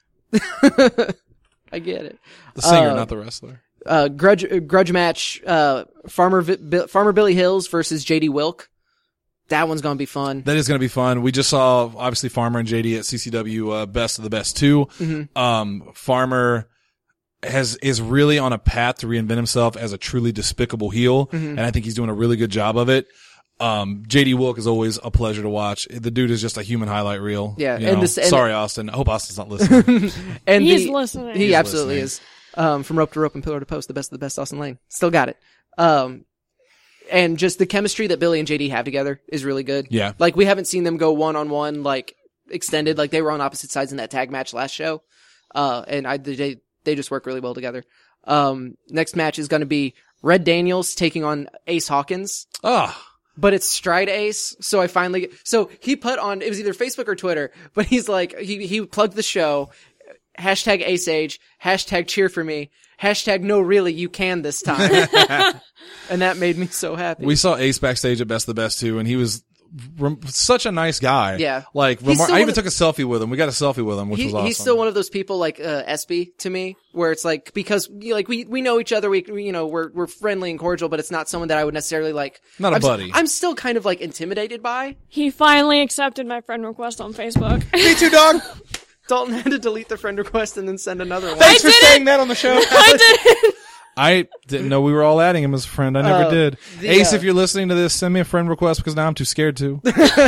I get it. The singer, Uh, not the wrestler. Uh, grudge, uh, grudge match, uh, Farmer, Vi- Bi- Farmer Billy Hills versus J D Wilk. That one's gonna be fun. That is going to be fun. We just saw, obviously, Farmer and J D at C C W uh, Best of the Best two. Mm-hmm. Um, Farmer has is really on a path to reinvent himself as a truly despicable heel, Mm-hmm. and I think he's doing a really good job of it. Um, J D Wilk is always a pleasure to watch. The dude is just a human highlight reel. Yeah, you and know. this- and- Sorry, Austin. I hope Austin's not listening. And He's the- listening. He He's absolutely listening. is. Um, from rope to rope and pillar to post, the best of the best, Austin Lane. Still got it. Um, and just the chemistry that Billy and J D have together is really good. Yeah. Like, we haven't seen them go one on one, like, extended. Like, they were on opposite sides in that tag match last show. Uh, and I, they, they just work really well together. Um, next match is going to be Red Daniels taking on Ace Hawkins. Ah. But it's Stride Ace, so I finally, so he put on, it was either Facebook or Twitter, but he's like, he, he plugged the show, hashtag Ace Age, hashtag cheer for me, hashtag no really, you can this time. And that made me so happy. We saw Ace backstage at Best of the Best too, and he was rem- such a nice guy. Yeah. Like, He's remar- still I one even of- took a selfie with him. We got a selfie with him, which He- was awesome. He's still one of those people like, uh, S B to me, where it's like, because, you know, like, we, we know each other, we, we, you know, we're, we're friendly and cordial, but it's not someone that I would necessarily like. Not a I'm s- buddy. I'm still kind of like intimidated by. He finally accepted my friend request on Facebook. Me too, dog. Dalton had to delete the friend request and then send another one. Thanks for did saying that on the show. I did it. I didn't know we were all adding him as a friend. I never Uh, did. the, Ace, uh, if you're listening to this, send me a friend request because now I'm too scared to.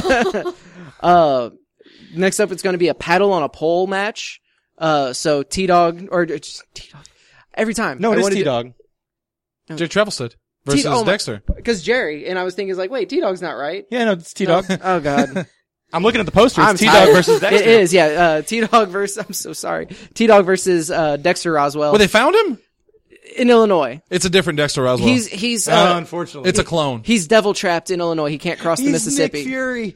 Uh, next up, it's going to be a paddle on a pole match. Uh, so T-Dog, or just T-Dog, every time. No, it I is wanna do- T-Dog. Jay Travelstead versus T- oh my- Dexter. Because Jerry, and I was thinking, is like, wait, T-Dog's not right. Yeah, no, it's T-Dog. Oh, God. I'm looking at the poster. I'm It's T-Dog tired. versus Dexter. It is, yeah. Uh, T-Dog versus, I'm so sorry. T-Dog versus, uh, Dexter Roswell Well, they found him? in Illinois. It's a different Dexter Roswell. He's, he's, Oh, uh, unfortunately. it's a clone. he's devil trapped in Illinois. He can't cross the He's Mississippi. Nick Fury.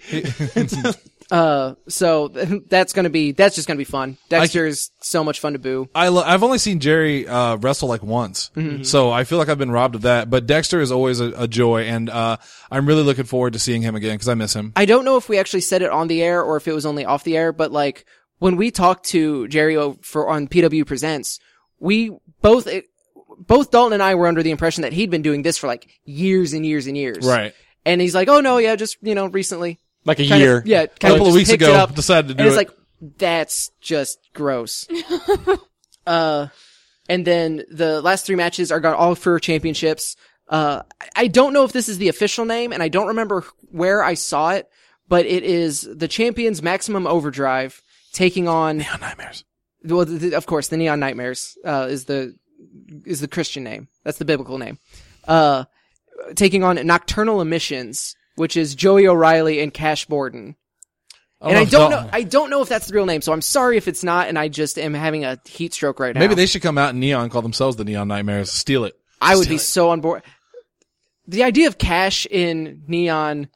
Uh, so that's gonna be, that's just gonna be fun. Dexter is so much fun to boo. I lo- I've only seen Jerry uh, wrestle like once, Mm-hmm. so I feel like I've been robbed of that. But Dexter is always a, a joy, and uh, I'm really looking forward to seeing him again because I miss him. I don't know if we actually said it on the air or if it was only off the air, but like when we talked to Jerry o- for on P W Presents, we both, it, both Dalton and I were under the impression that he'd been doing this for like years and years and years. Right. And he's like, oh no, yeah, just, you know, recently. Like a Kind year. Of, yeah, A kind couple of of weeks picked ago, it up, decided to do and it's it. like, that's just gross. uh, and then the last three matches are got all for championships. Uh, I- I don't know if this is the official name, and I don't remember where I saw it, but it is the Champions Maximum Overdrive taking on, Neon Nightmares. well, the, the- of course, the Neon Nightmares, uh, is the, is the Christian name. That's the biblical name. Uh, taking on Nocturnal Emissions, which is Joey O'Reilly and Cash Borden. And I don't know, I don't know if that's the real name, so I'm sorry if it's not, and I just am having a heat stroke right now. Maybe they should come out in Neon and call themselves the Neon Nightmares. Steal it. I would Steal be it. so on board. The idea of Cash in Neon,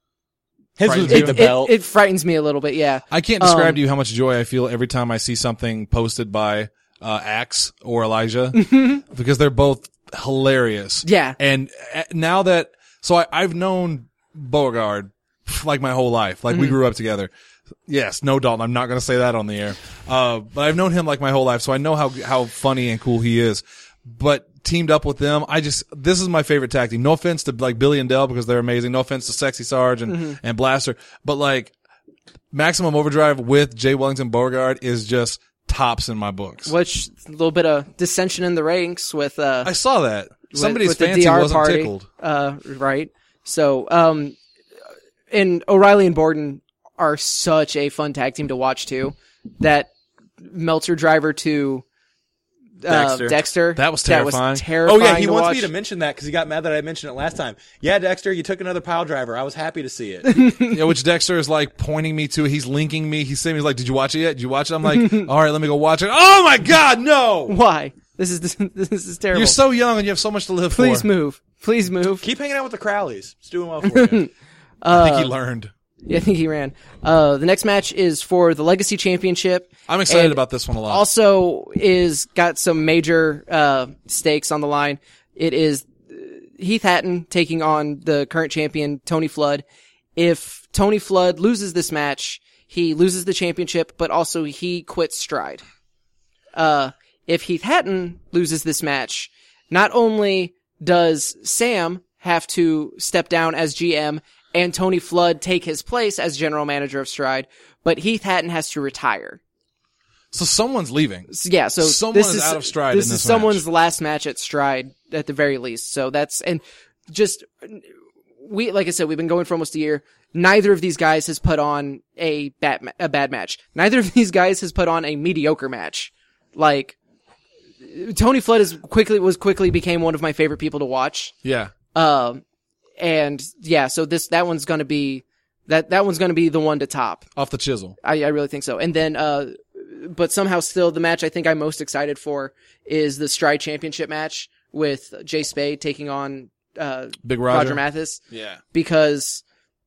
His Right. would be it, the it, belt. it frightens me a little bit, yeah. I can't describe Um, to you how much joy I feel every time I see something posted by uh, Axe or Elijah because they're both hilarious. Yeah. And uh, now that, so I, I've known Beauregard like my whole life. Like we grew up together. Yes, no Dalton. I'm not going to say that on the air. Uh, but I've known him like my whole life, so I know how how funny and cool he is. But teamed up with them, I just this is my favorite tag team. No offense to like Billy and Dell because they're amazing. No offense to Sexy Sarge and Mm-hmm. and Blaster, but like Maximum Overdrive with Jay Wellington Beauregard is just tops in my books. Which, a little bit of dissension in the ranks with, uh, I saw that with- somebody's with the fancy D R wasn't party, tickled. Uh, right. So, um, and O'Reilly and Borden are such a fun tag team to watch too. That Meltzer driver to, uh, Dexter. Dexter. That was That terrifying. was terrifying. Oh yeah, he to wants watch. me to mention that because he got mad that I mentioned it last time. Yeah, Dexter, you took another pile driver. I was happy to see it. Yeah, which Dexter is like pointing me to. He's linking me. He's saying, he's like, "Did you watch it yet? Did you watch it?" I'm like, "All right, let me go watch it." Oh my God, no! Why? This is, this is terrible. You're so young and you have so much to live Please for. move. Please move. Keep hanging out with the Crowleys. It's doing well for you. I think he learned. Yeah, I think he ran. Uh, the next match is for the Legacy Championship. I'm excited And about this one a lot. Also is got some major, uh, stakes on the line. It is uh, Heath Hatton taking on the current champion, Tony Flood. If Tony Flood loses this match, he loses the championship, but also he quits Stride. Uh, if Heath Hatton loses this match, not only does Sam have to step down as G M and Tony Flood take his place as general manager of Stride, but Heath Hatton has to retire. So someone's leaving. So, yeah, so Someone this is is out of Stride This in is this someone's match. last match at Stride at the very least. So that's and just we like I said, we've been going for almost a year. Neither of these guys has put on a bad ma- a bad match. Neither of these guys has put on a mediocre match. Like Tony Flood is quickly was quickly became one of my favorite people to watch. Yeah. Um, and yeah, so this that one's gonna be that that one's gonna be the one to top. Off the chisel. I, I really think so. And then, uh, but somehow still the match I think I'm most excited for is the Stride Championship match with Jay Spade taking on, uh, Big Roger. Roger Mathis. Yeah. Because,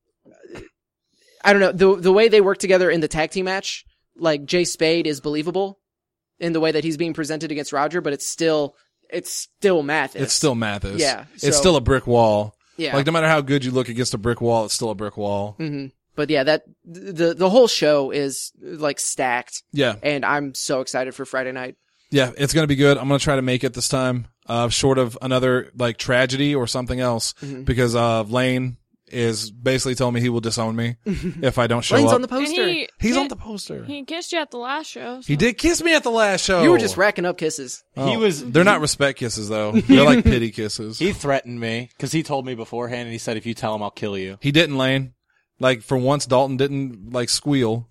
I don't know, the, the way they work together in the tag team match, like Jay Spade is believable in the way that he's being presented against Roger, but it's still, it's still Mathis. It's still Mathis. Yeah, It's so- still a brick wall. Yeah. Like no matter how good you look against a brick wall, it's still a brick wall. hmm But yeah, that, the, the whole show is like stacked. Yeah. And I'm so excited for Friday night. Yeah. It's going to be good. I'm going to try to make it this time. Uh, short of another like tragedy or something else Mm-hmm. because, uh, Lane is basically telling me he will disown me if I don't show Lane's up. on the poster. And he, He's ki- on the poster. He kissed you at the last show. So. He did kiss me at the last show. You were just racking up kisses. Oh, He was. They're not respect kisses though. They're like pity kisses. He threatened me because he told me beforehand, and he said, "If you tell him, I'll kill you." He didn't, Lane. Like for once, Dalton didn't like squeal.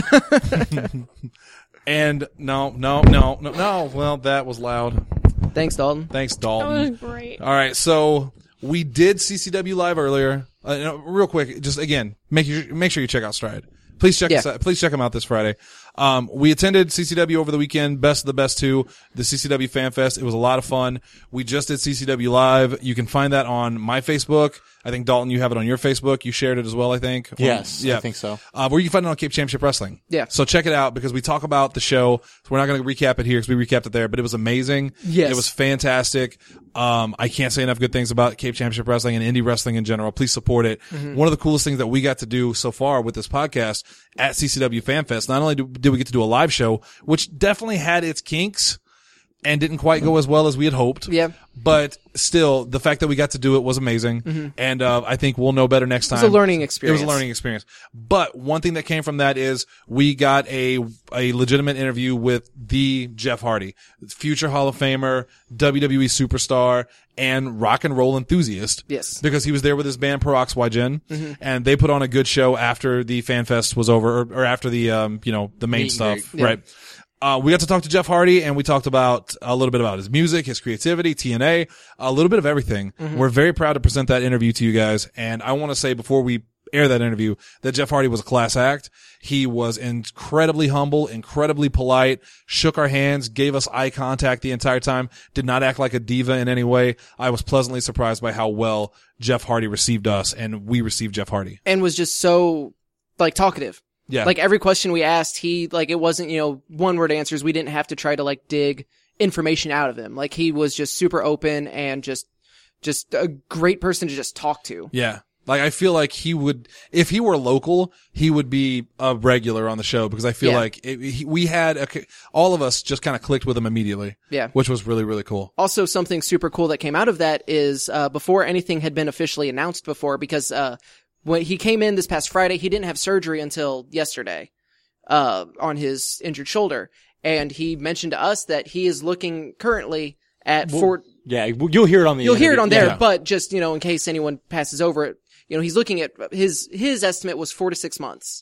And no, no, no, no, no. Well, that was loud. Thanks, Dalton. Thanks, That Dalton. was great. All right, so we did C C W live earlier. Uh, you know, real quick, just again, make you, make sure you check out Stride. Please check Yeah. us out, please check them out this Friday. Um, we attended C C W over the weekend, Best of the Best two, the C C W Fan Fest. It was a lot of fun. We just did C C W live. You can find that on my Facebook. I think Dalton, you have it on your Facebook. You shared it as well, I think. Yes, yeah. I think so. Uh, where you can find it on Cape Championship Wrestling. Yeah. So check it out because we talk about the show. So we're not going to recap it here because we recapped it there, but it was amazing. Yes. It was fantastic. Um, I can't say enough good things about Cape Championship Wrestling and indie wrestling in general. Please support it. Mm-hmm. One of the coolest things that we got to do so far with this podcast at C C W Fan Fest, not only did we get to do a live show, which definitely had its kinks and didn't quite go as well as we had hoped. Yeah. But still, the fact that we got to do it was amazing. And, uh, I think we'll know better next time. Mm-hmm. It was a learning It experience. was a learning experience. But one thing that came from that is we got a, a legitimate interview with the Jeff Hardy, future Hall of Famer, W W E superstar, and rock and roll enthusiast. Yes. Because he was there with his band Peroxygen, mm-hmm. and they put on a good show after the Fan Fest was over, or, or after the, um, you know, the main Meet and stuff, greet. right? Uh, we got to talk to Jeff Hardy, and we talked about a little bit about his music, his creativity, T N A, a little bit of everything. Mm-hmm. We're very proud to present that interview to you guys, and I want to say before we air that interview that Jeff Hardy was a class act. He was incredibly humble, incredibly polite, shook our hands, gave us eye contact the entire time, did not act like a diva in any way. I was pleasantly surprised by how well Jeff Hardy received us, and we received Jeff Hardy. And was just so, like, talkative. Yeah. Like, every question we asked, he, like, it wasn't, you know, one word answers. We didn't have to try to, like, dig information out of him. Like, he was just super open and just, just a great person to just talk to. Yeah. Like, I feel like he would, if he were local, he would be a regular on the show because I feel Yeah. like it, he, we had, a, all of us just kind of clicked with him immediately. Yeah. Which was really, really cool. Also, something super cool that came out of that is, uh, before anything had been officially announced before, because, uh, when he came in this past Friday, he didn't have surgery until yesterday, uh, on his injured shoulder. And he mentioned to us that he is looking currently at four, Yeah, you'll hear it on the. you'll hear it interview. on there, Yeah. but just, you know, in case anyone passes over it, you know, he's looking at his, his estimate was four to six months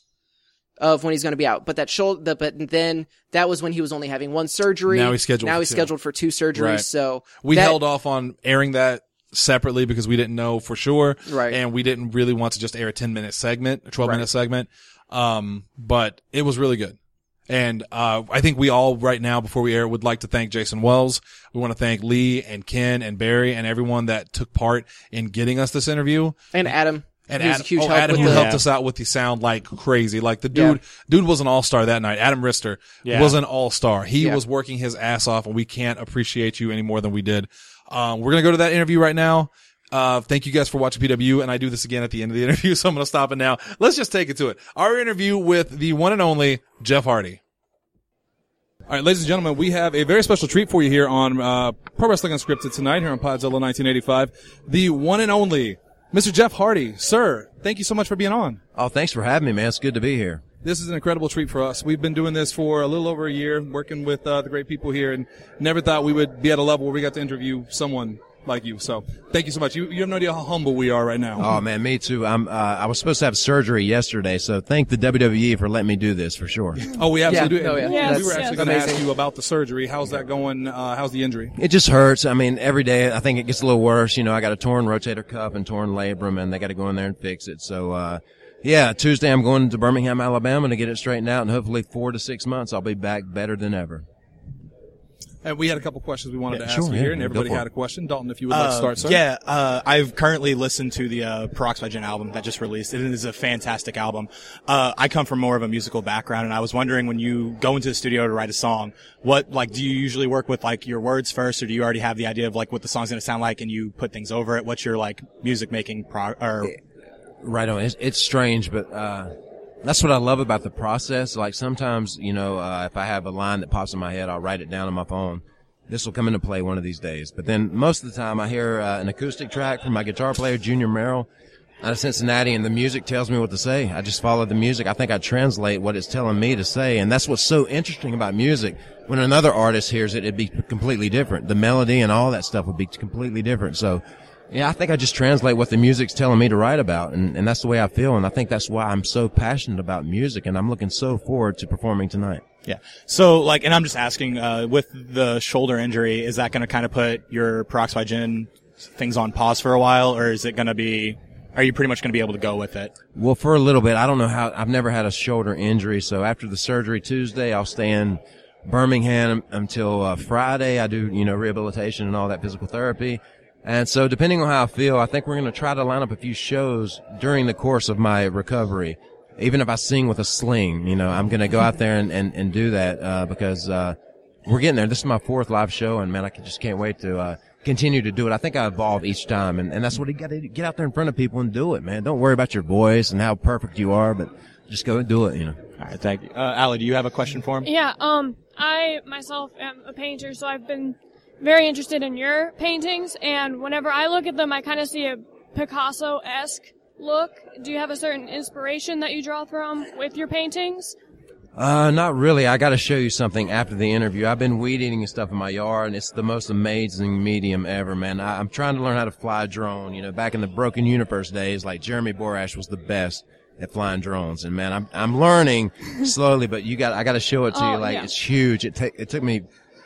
of when he's going to be out. But that shoulder, but then that was when he was only having one surgery. Now he's scheduled Now for he's two. scheduled for two surgeries. Right. So We that- held off on airing that separately because we didn't know for sure. Right. And we didn't really want to just air a ten minute segment, a twelve Right. minute segment. Um, but it was really good. And, uh, I think we all right now, before we air, would like to thank Jason Wells. We want to thank Lee and Ken and Barry and everyone that took part in getting us this interview. and Adam. And he was Adam, a huge oh, help Adam with who the, helped us out with the sound like crazy. Like the dude, Yeah. dude was an all-star that night. Adam Rister Yeah. was an all-star. He Yeah. was working his ass off, and we can't appreciate you any more than we did. Um, we're going to go to that interview right now. Uh, thank you guys for watching P W, and I do this again at the end of the interview, so I'm going to stop it now. Let's just take it to it. Our interview with the one and only Jeff Hardy. All right, ladies and gentlemen, we have a very special treat for you here on uh, Pro Wrestling Unscripted tonight here on Podzilla nineteen eighty-five. The one and only Mister Jeff Hardy. Sir, thank you so much for being on. Oh, thanks for having me, man. It's good to be here. This is an incredible treat for us. We've been doing this for a little over a year, working with uh, the great people here, and never thought we would be at a level where we got to interview someone like you. So thank you so much. You, you have no idea how humble we are right now. Oh, man, me too. I'm, uh, I was supposed to have surgery yesterday, so thank the W W E for letting me do this for sure. Oh, we absolutely Yeah. do. Oh, yeah. And Yes, we were actually yes. going to ask Amazing. you about the surgery. How's that going? Uh, how's the injury? It just hurts. I mean, every day I think it gets a little worse. You know, I got a torn rotator cuff and torn labrum, and they got to go in there and fix it. So, uh, yeah, Tuesday I'm going to Birmingham, Alabama to get it straightened out, and hopefully four to six months I'll be back better than ever. And we had a couple questions we wanted Yeah, to ask sure, you yeah, here, and yeah, everybody go for had it. a question. Dalton, if you would like to start, sir. Yeah, uh, I've currently listened to the uh, Peroxygen album that just released. It is a fantastic album. Uh, I come from more of a musical background, and I was wondering, when you go into the studio to write a song, what, like, do you usually work with, like, your words first, or do you already have the idea of, like, what the song's going to sound like and you put things over it? What's your, like, music making pro- or Right on. It's, it's strange, but, uh, that's what I love about the process. Like sometimes, you know, uh, if I have a line that pops in my head, I'll write it down on my phone. This will come into play one of these days. But then most of the time I hear uh, an acoustic track from my guitar player, Junior Merrill, out of Cincinnati, and the music tells me what to say. I just follow the music. I think I translate what it's telling me to say, and that's what's so interesting about music. When another artist hears it, it'd be completely different. The melody and all that stuff would be completely different. So, yeah, I think I just translate what the music's telling me to write about, and, and that's the way I feel, and I think that's why I'm so passionate about music, and I'm looking so forward to performing tonight. Yeah. So, like, and I'm just asking, uh, with the shoulder injury, is that going to kind of put your Peroxide Gin things on pause for a while, or is it going to be, are you pretty much going to be able to go with it? Well, for a little bit. I don't know how, I've never had a shoulder injury, so after the surgery Tuesday, I'll stay in Birmingham until uh, Friday. I do, you know, rehabilitation and all that physical therapy. And so depending on how I feel, I think we're going to try to line up a few shows during the course of my recovery. Even if I sing with a sling, you know, I'm going to go out there and, and, and do that, uh, because, uh, we're getting there. This is my fourth live show, and man, I just can't wait to, uh, continue to do it. I think I evolve each time, and, and that's what you got to do. Get out there in front of people and do it, man. Don't worry about your voice and how perfect you are, but just go and do it, you know. All right. Thank you. Uh, Allie, do you have a question for him? Yeah, um, I myself am a painter, so I've been very interested in your paintings, and whenever I look at them, I kind of see a Picasso-esque look. Do you have a certain inspiration that you draw from with your paintings? Uh, not really. I got to show you something after the interview. I've been weed eating and stuff in my yard, and it's the most amazing medium ever, man. I, I'm trying to learn how to fly a drone. You know, back in the Broken Universe days, like Jeremy Borash was the best at flying drones, and man, I'm I'm learning slowly. But you got, I got to show it to Oh, you. Like yeah. it's huge. It take it took me.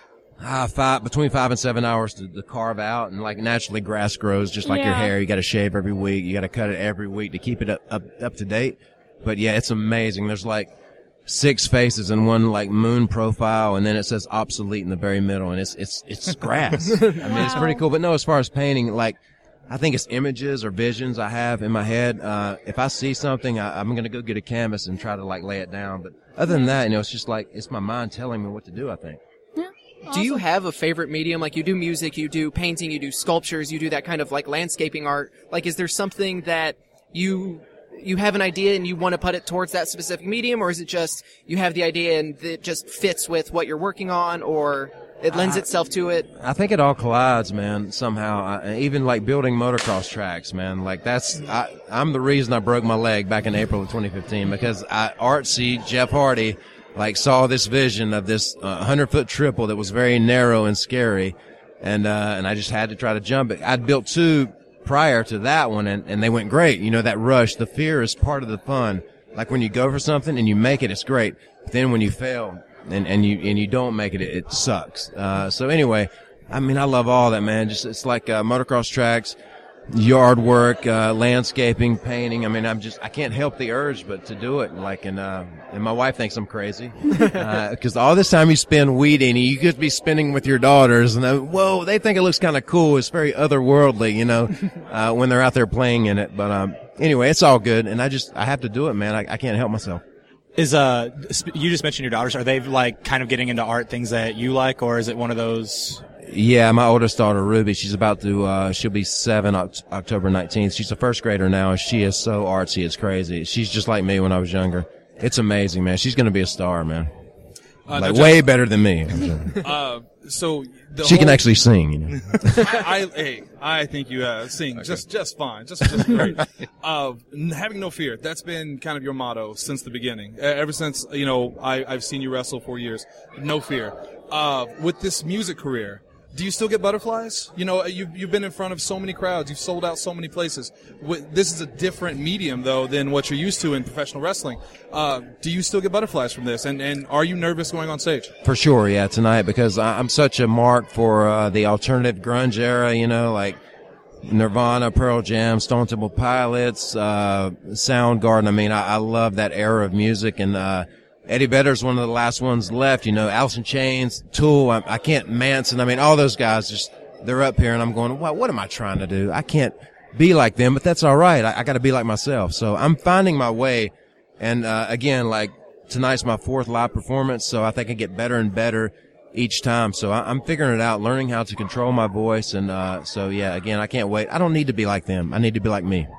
Ah, five, between five and seven hours to, to carve out, and like naturally grass grows just like your Yeah. hair. You got to shave every week. You got to cut it every week to keep it up, up, up to date. But yeah, it's amazing. There's like six faces and one like moon profile, and then it says obsolete in the very middle, and it's, it's, it's grass. I mean, it's pretty cool. But no, as far as painting, like, I think it's images or visions I have in my head. Uh, if I see something, I, I'm going to go get a canvas and try to like lay it down. But other than that, you know, it's just like, it's my mind telling me what to do, I think. Do you have a favorite medium? Like, you do music, you do painting, you do sculptures, you do that kind of like landscaping art. Like, is there something that you you have an idea and you want to put it towards that specific medium, or is it just you have the idea and it just fits with what you're working on, or it lends itself to it? I think it all collides, man, somehow. I, even like building motocross tracks, man. Like that's, I, I'm the reason I broke my leg back in April of twenty fifteen, because I, artsy Jeff Hardy, like saw this vision of this uh, hundred foot triple that was very narrow and scary. And, uh, and I just had to try to jump it. I'd built two prior to that one, and, and they went great. You know, that rush, the fear is part of the fun. Like when you go for something and you make it, it's great. But then when you fail and, and you, and you don't make it, it, it sucks. Uh, so anyway, I mean, I love all that, man. Just, it's like, uh, motocross tracks, yard work, uh, landscaping, painting. I mean, I'm just, I can't help the urge, but to do it. Like, and, uh, and my wife thinks I'm crazy. Uh, cause all this time you spend weeding, you could be spending with your daughters, and, uh, whoa, they think it looks kind of cool. It's very otherworldly, you know, uh, when they're out there playing in it. But, um, anyway, it's all good. And I just, I have to do it, man. I, I can't help myself. Is, uh, sp- you just mentioned your daughters. Are they like kind of getting into art, things that you like, or is it one of those? Yeah, my oldest daughter, Ruby, she's about to, uh, she'll be seven Oct- October nineteenth. She's a first grader now, and she is so artsy. It's crazy. She's just like me when I was younger. It's amazing, man. She's going to be a star, man. Uh, like now, way Jeff, better than me. I'm sure. uh, so the She whole, can actually sing, you know. I, I hey, I think you uh, sing just just fine, just just great. uh, n- having no fear. That's been kind of your motto since the beginning. Uh, ever since you know I, I've seen you wrestle for years. No fear. Uh, with this music career, do you still get butterflies? You know, you've you've been in front of so many crowds. You've sold out so many places. This is a different medium though than what you're used to in professional wrestling. Uh, do you still get butterflies from this? And and are you nervous going on stage? For sure, yeah, tonight, because I, I'm such a mark for uh, the alternative grunge era, you know, like Nirvana, Pearl Jam, Stone Temple Pilots, uh, Soundgarden. I mean, I, I love that era of music, and uh, Eddie Vedder's one of the last ones left, you know, Alice in Chains, Tool, I, I can't, Manson. I mean, all those guys just, they're up here, and I'm going, what, what am I trying to do? I can't be like them, but that's all right. I, I got to be like myself. So I'm finding my way. And, uh, again, like tonight's my fourth live performance, so I think I get better and better each time. So I, I'm figuring it out, learning how to control my voice. And, uh, so yeah, again, I can't wait. I don't need to be like them. I need to be like me.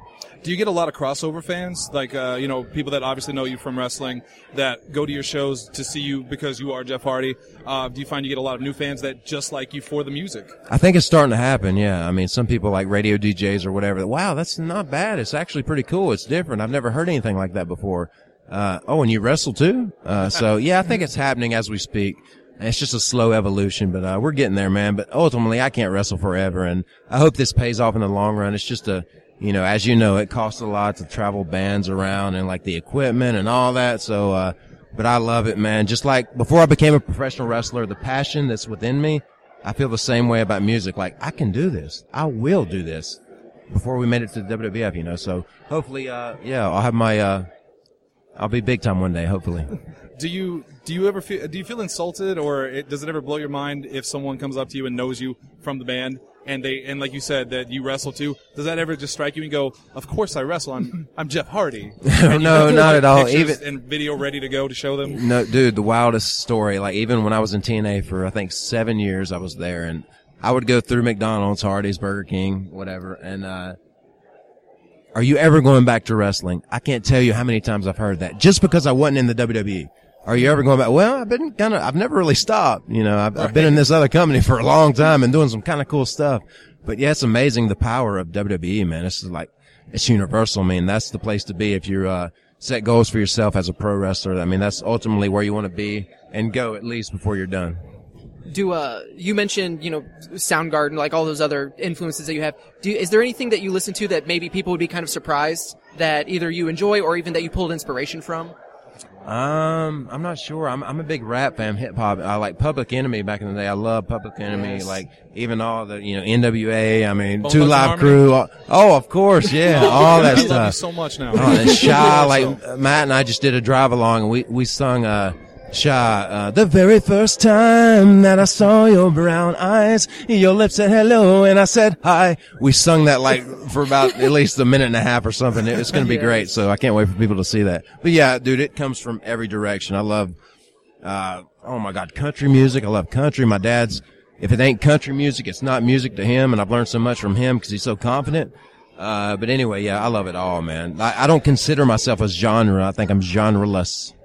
Do you get a lot of crossover fans, like uh, you know, people that obviously know you from wrestling, that go to your shows to see you because you are Jeff Hardy? Uh, do you find you get a lot of new fans that just like you for the music? I think it's starting to happen, yeah. I mean, some people like radio D Js or whatever, wow, that's not bad. It's actually pretty cool. It's different. I've never heard anything like that before. Uh, oh, and you wrestle too? Uh, so yeah, I think it's happening as we speak. It's just a slow evolution, but uh, we're getting there, man. But ultimately, I can't wrestle forever, and I hope this pays off in the long run. It's just a, you know, as you know, it costs a lot to travel bands around and like the equipment and all that. So, uh, but I love it, man. Just like before I became a professional wrestler, the passion that's within me, I feel the same way about music. Like, I can do this. I will do this before we made it to the W W F, you know. So hopefully, uh, yeah, I'll have my, uh, I'll be big time one day, hopefully. Do you do you ever feel do you feel insulted, or it, does it ever blow your mind if someone comes up to you and knows you from the band, and they and like you said that you wrestle too? Does that ever just strike you and go, "Of course I wrestle. I'm I'm Jeff Hardy." No, not at all. Even Even and video ready to go to show them. No, dude, the wildest story. Like even when I was in T N A for I think seven years, I was there, and I would go through McDonald's, Hardee's, Burger King, whatever, and uh are you ever going back to wrestling? I can't tell you how many times I've heard that just because I wasn't in the W W E. Are you ever going back? Well, I've been kind of, I've never really stopped. You know, I've, I've been in this other company for a long time and doing some kind of cool stuff. But yeah, it's amazing the power of W W E, man. It's like, it's universal. I mean, that's the place to be if you, uh, set goals for yourself as a pro wrestler. I mean, that's ultimately where you want to be and go at least before you're done. Do, uh, you mentioned, you know, Soundgarden, like all those other influences that you have. Do you, is there anything that you listen to that maybe people would be kind of surprised that either you enjoy or even that you pulled inspiration from? Um, I'm not sure. I'm I'm a big rap fan, hip hop. I like Public Enemy back in the day. I love Public Enemy. Yes. Like even all the you know N W A. I mean, Bone Two Thugs Live and Crew. all- Oh, of course, yeah, all that I love you stuff. so much now. Oh, and Shy, like So- Matt and I just did a drive along, and we we sung uh Shy, uh, the very first time that I saw your brown eyes, your lips said hello, and I said hi. We sung that like for about at least a minute and a half or something. It's going to be Yes. great, so I can't wait for people to see that. But yeah, dude, it comes from every direction. I love, uh, oh my God, country music. I love country. My dad's, if it ain't country music, it's not music to him, and I've learned so much from him because he's so confident. Uh, but anyway, yeah, I love it all, man. I, I don't consider myself a genre. I think I'm genreless.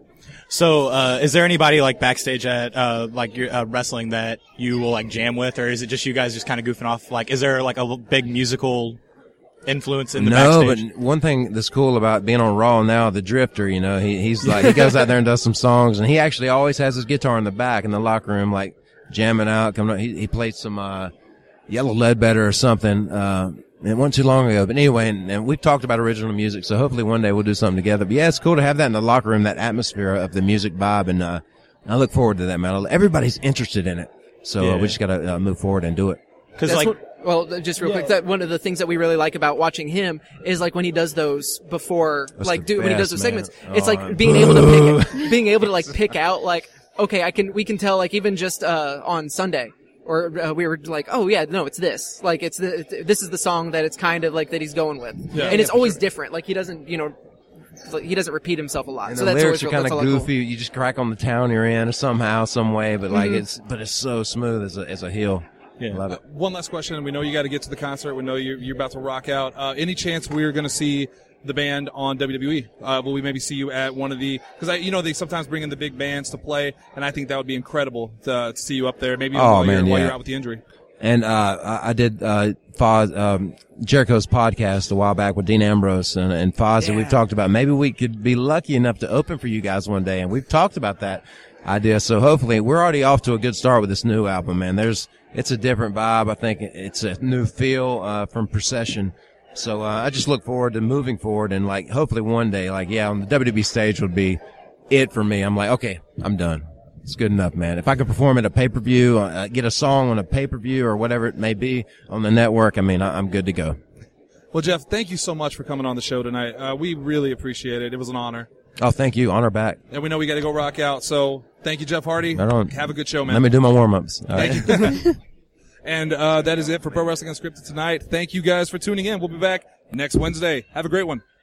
So, uh, is there anybody like backstage at, uh, like your, uh, wrestling that you will like jam with, or is it just you guys just kind of goofing off? Like, is there like a l- big musical influence in the no, backstage? but one thing that's cool about being on Raw now, the Drifter, you know, he, he's like, he goes out there and does some songs, and he actually always has his guitar in the back in the locker room, like jamming out, coming up. He, he played some, uh, Yellow Ledbetter or something, uh, it wasn't too long ago. But anyway, and, and we've talked about original music, so hopefully one day we'll do something together. But yeah, it's cool to have that in the locker room, that atmosphere of the music vibe, and, uh, I look forward to that, man. Everybody's interested in it. So Yeah. uh, we just gotta uh, move forward and do it. Cause That's like, what, well, just real quick, that one of the things that we really like about watching him is like when he does those before, That's like the do when he does best, those man. segments. It's Oh, like being able to pick, being able to like pick out like, okay, I can, we can tell like even just uh on Sunday. Or uh, we were like, oh yeah, no, it's this. Like it's the, it's, this is the song that it's kind of like that he's going with, Yeah, and it's yeah, for always sure. different. Like he doesn't, you know, like, he doesn't repeat himself a lot. And so the that's lyrics always are real- kind of that's a lot goofy. cool. You just crack on the town you're in somehow, some way, but like Mhm. it's, but it's so smooth as a, as a heel. Yeah. Love it. One last question. We know you got to get to the concert. We know you're, you're about to rock out. Uh, any chance we're going to see the band on W W E? Uh, will we maybe see you at one of the? Because I, you know, they sometimes bring in the big bands to play, and I think that would be incredible to, to see you up there. Maybe Oh, while, man, you're, while yeah. you're out with the injury. And, uh, I, I did, uh, Foz, um, Jericho's podcast a while back with Dean Ambrose and, and Foz, and we've talked about maybe we could be lucky enough to open for you guys one day. And we've talked about that idea. So hopefully we're already off to a good start with this new album, man. There's, it's a different vibe. I think it's a new feel, uh, from Procession. So, uh, I just look forward to moving forward and like, hopefully one day, like, yeah, on the W W E stage would be it for me. I'm like, okay, I'm done. It's good enough, man. If I could perform at a pay-per-view, uh, get a song on a pay-per-view or whatever it may be on the network, I mean, I, I'm good to go. Well, Jeff, thank you so much for coming on the show tonight. Uh, we really appreciate it. It was an honor. Oh, thank you. On our back. And we know we got to go rock out. So thank you, Jeff Hardy. Right on. Have a good show, man. Let me do my warm-ups. All right. Thank you. And uh, that is it for Pro Wrestling Unscripted tonight. Thank you guys for tuning in. We'll be back next Wednesday. Have a great one.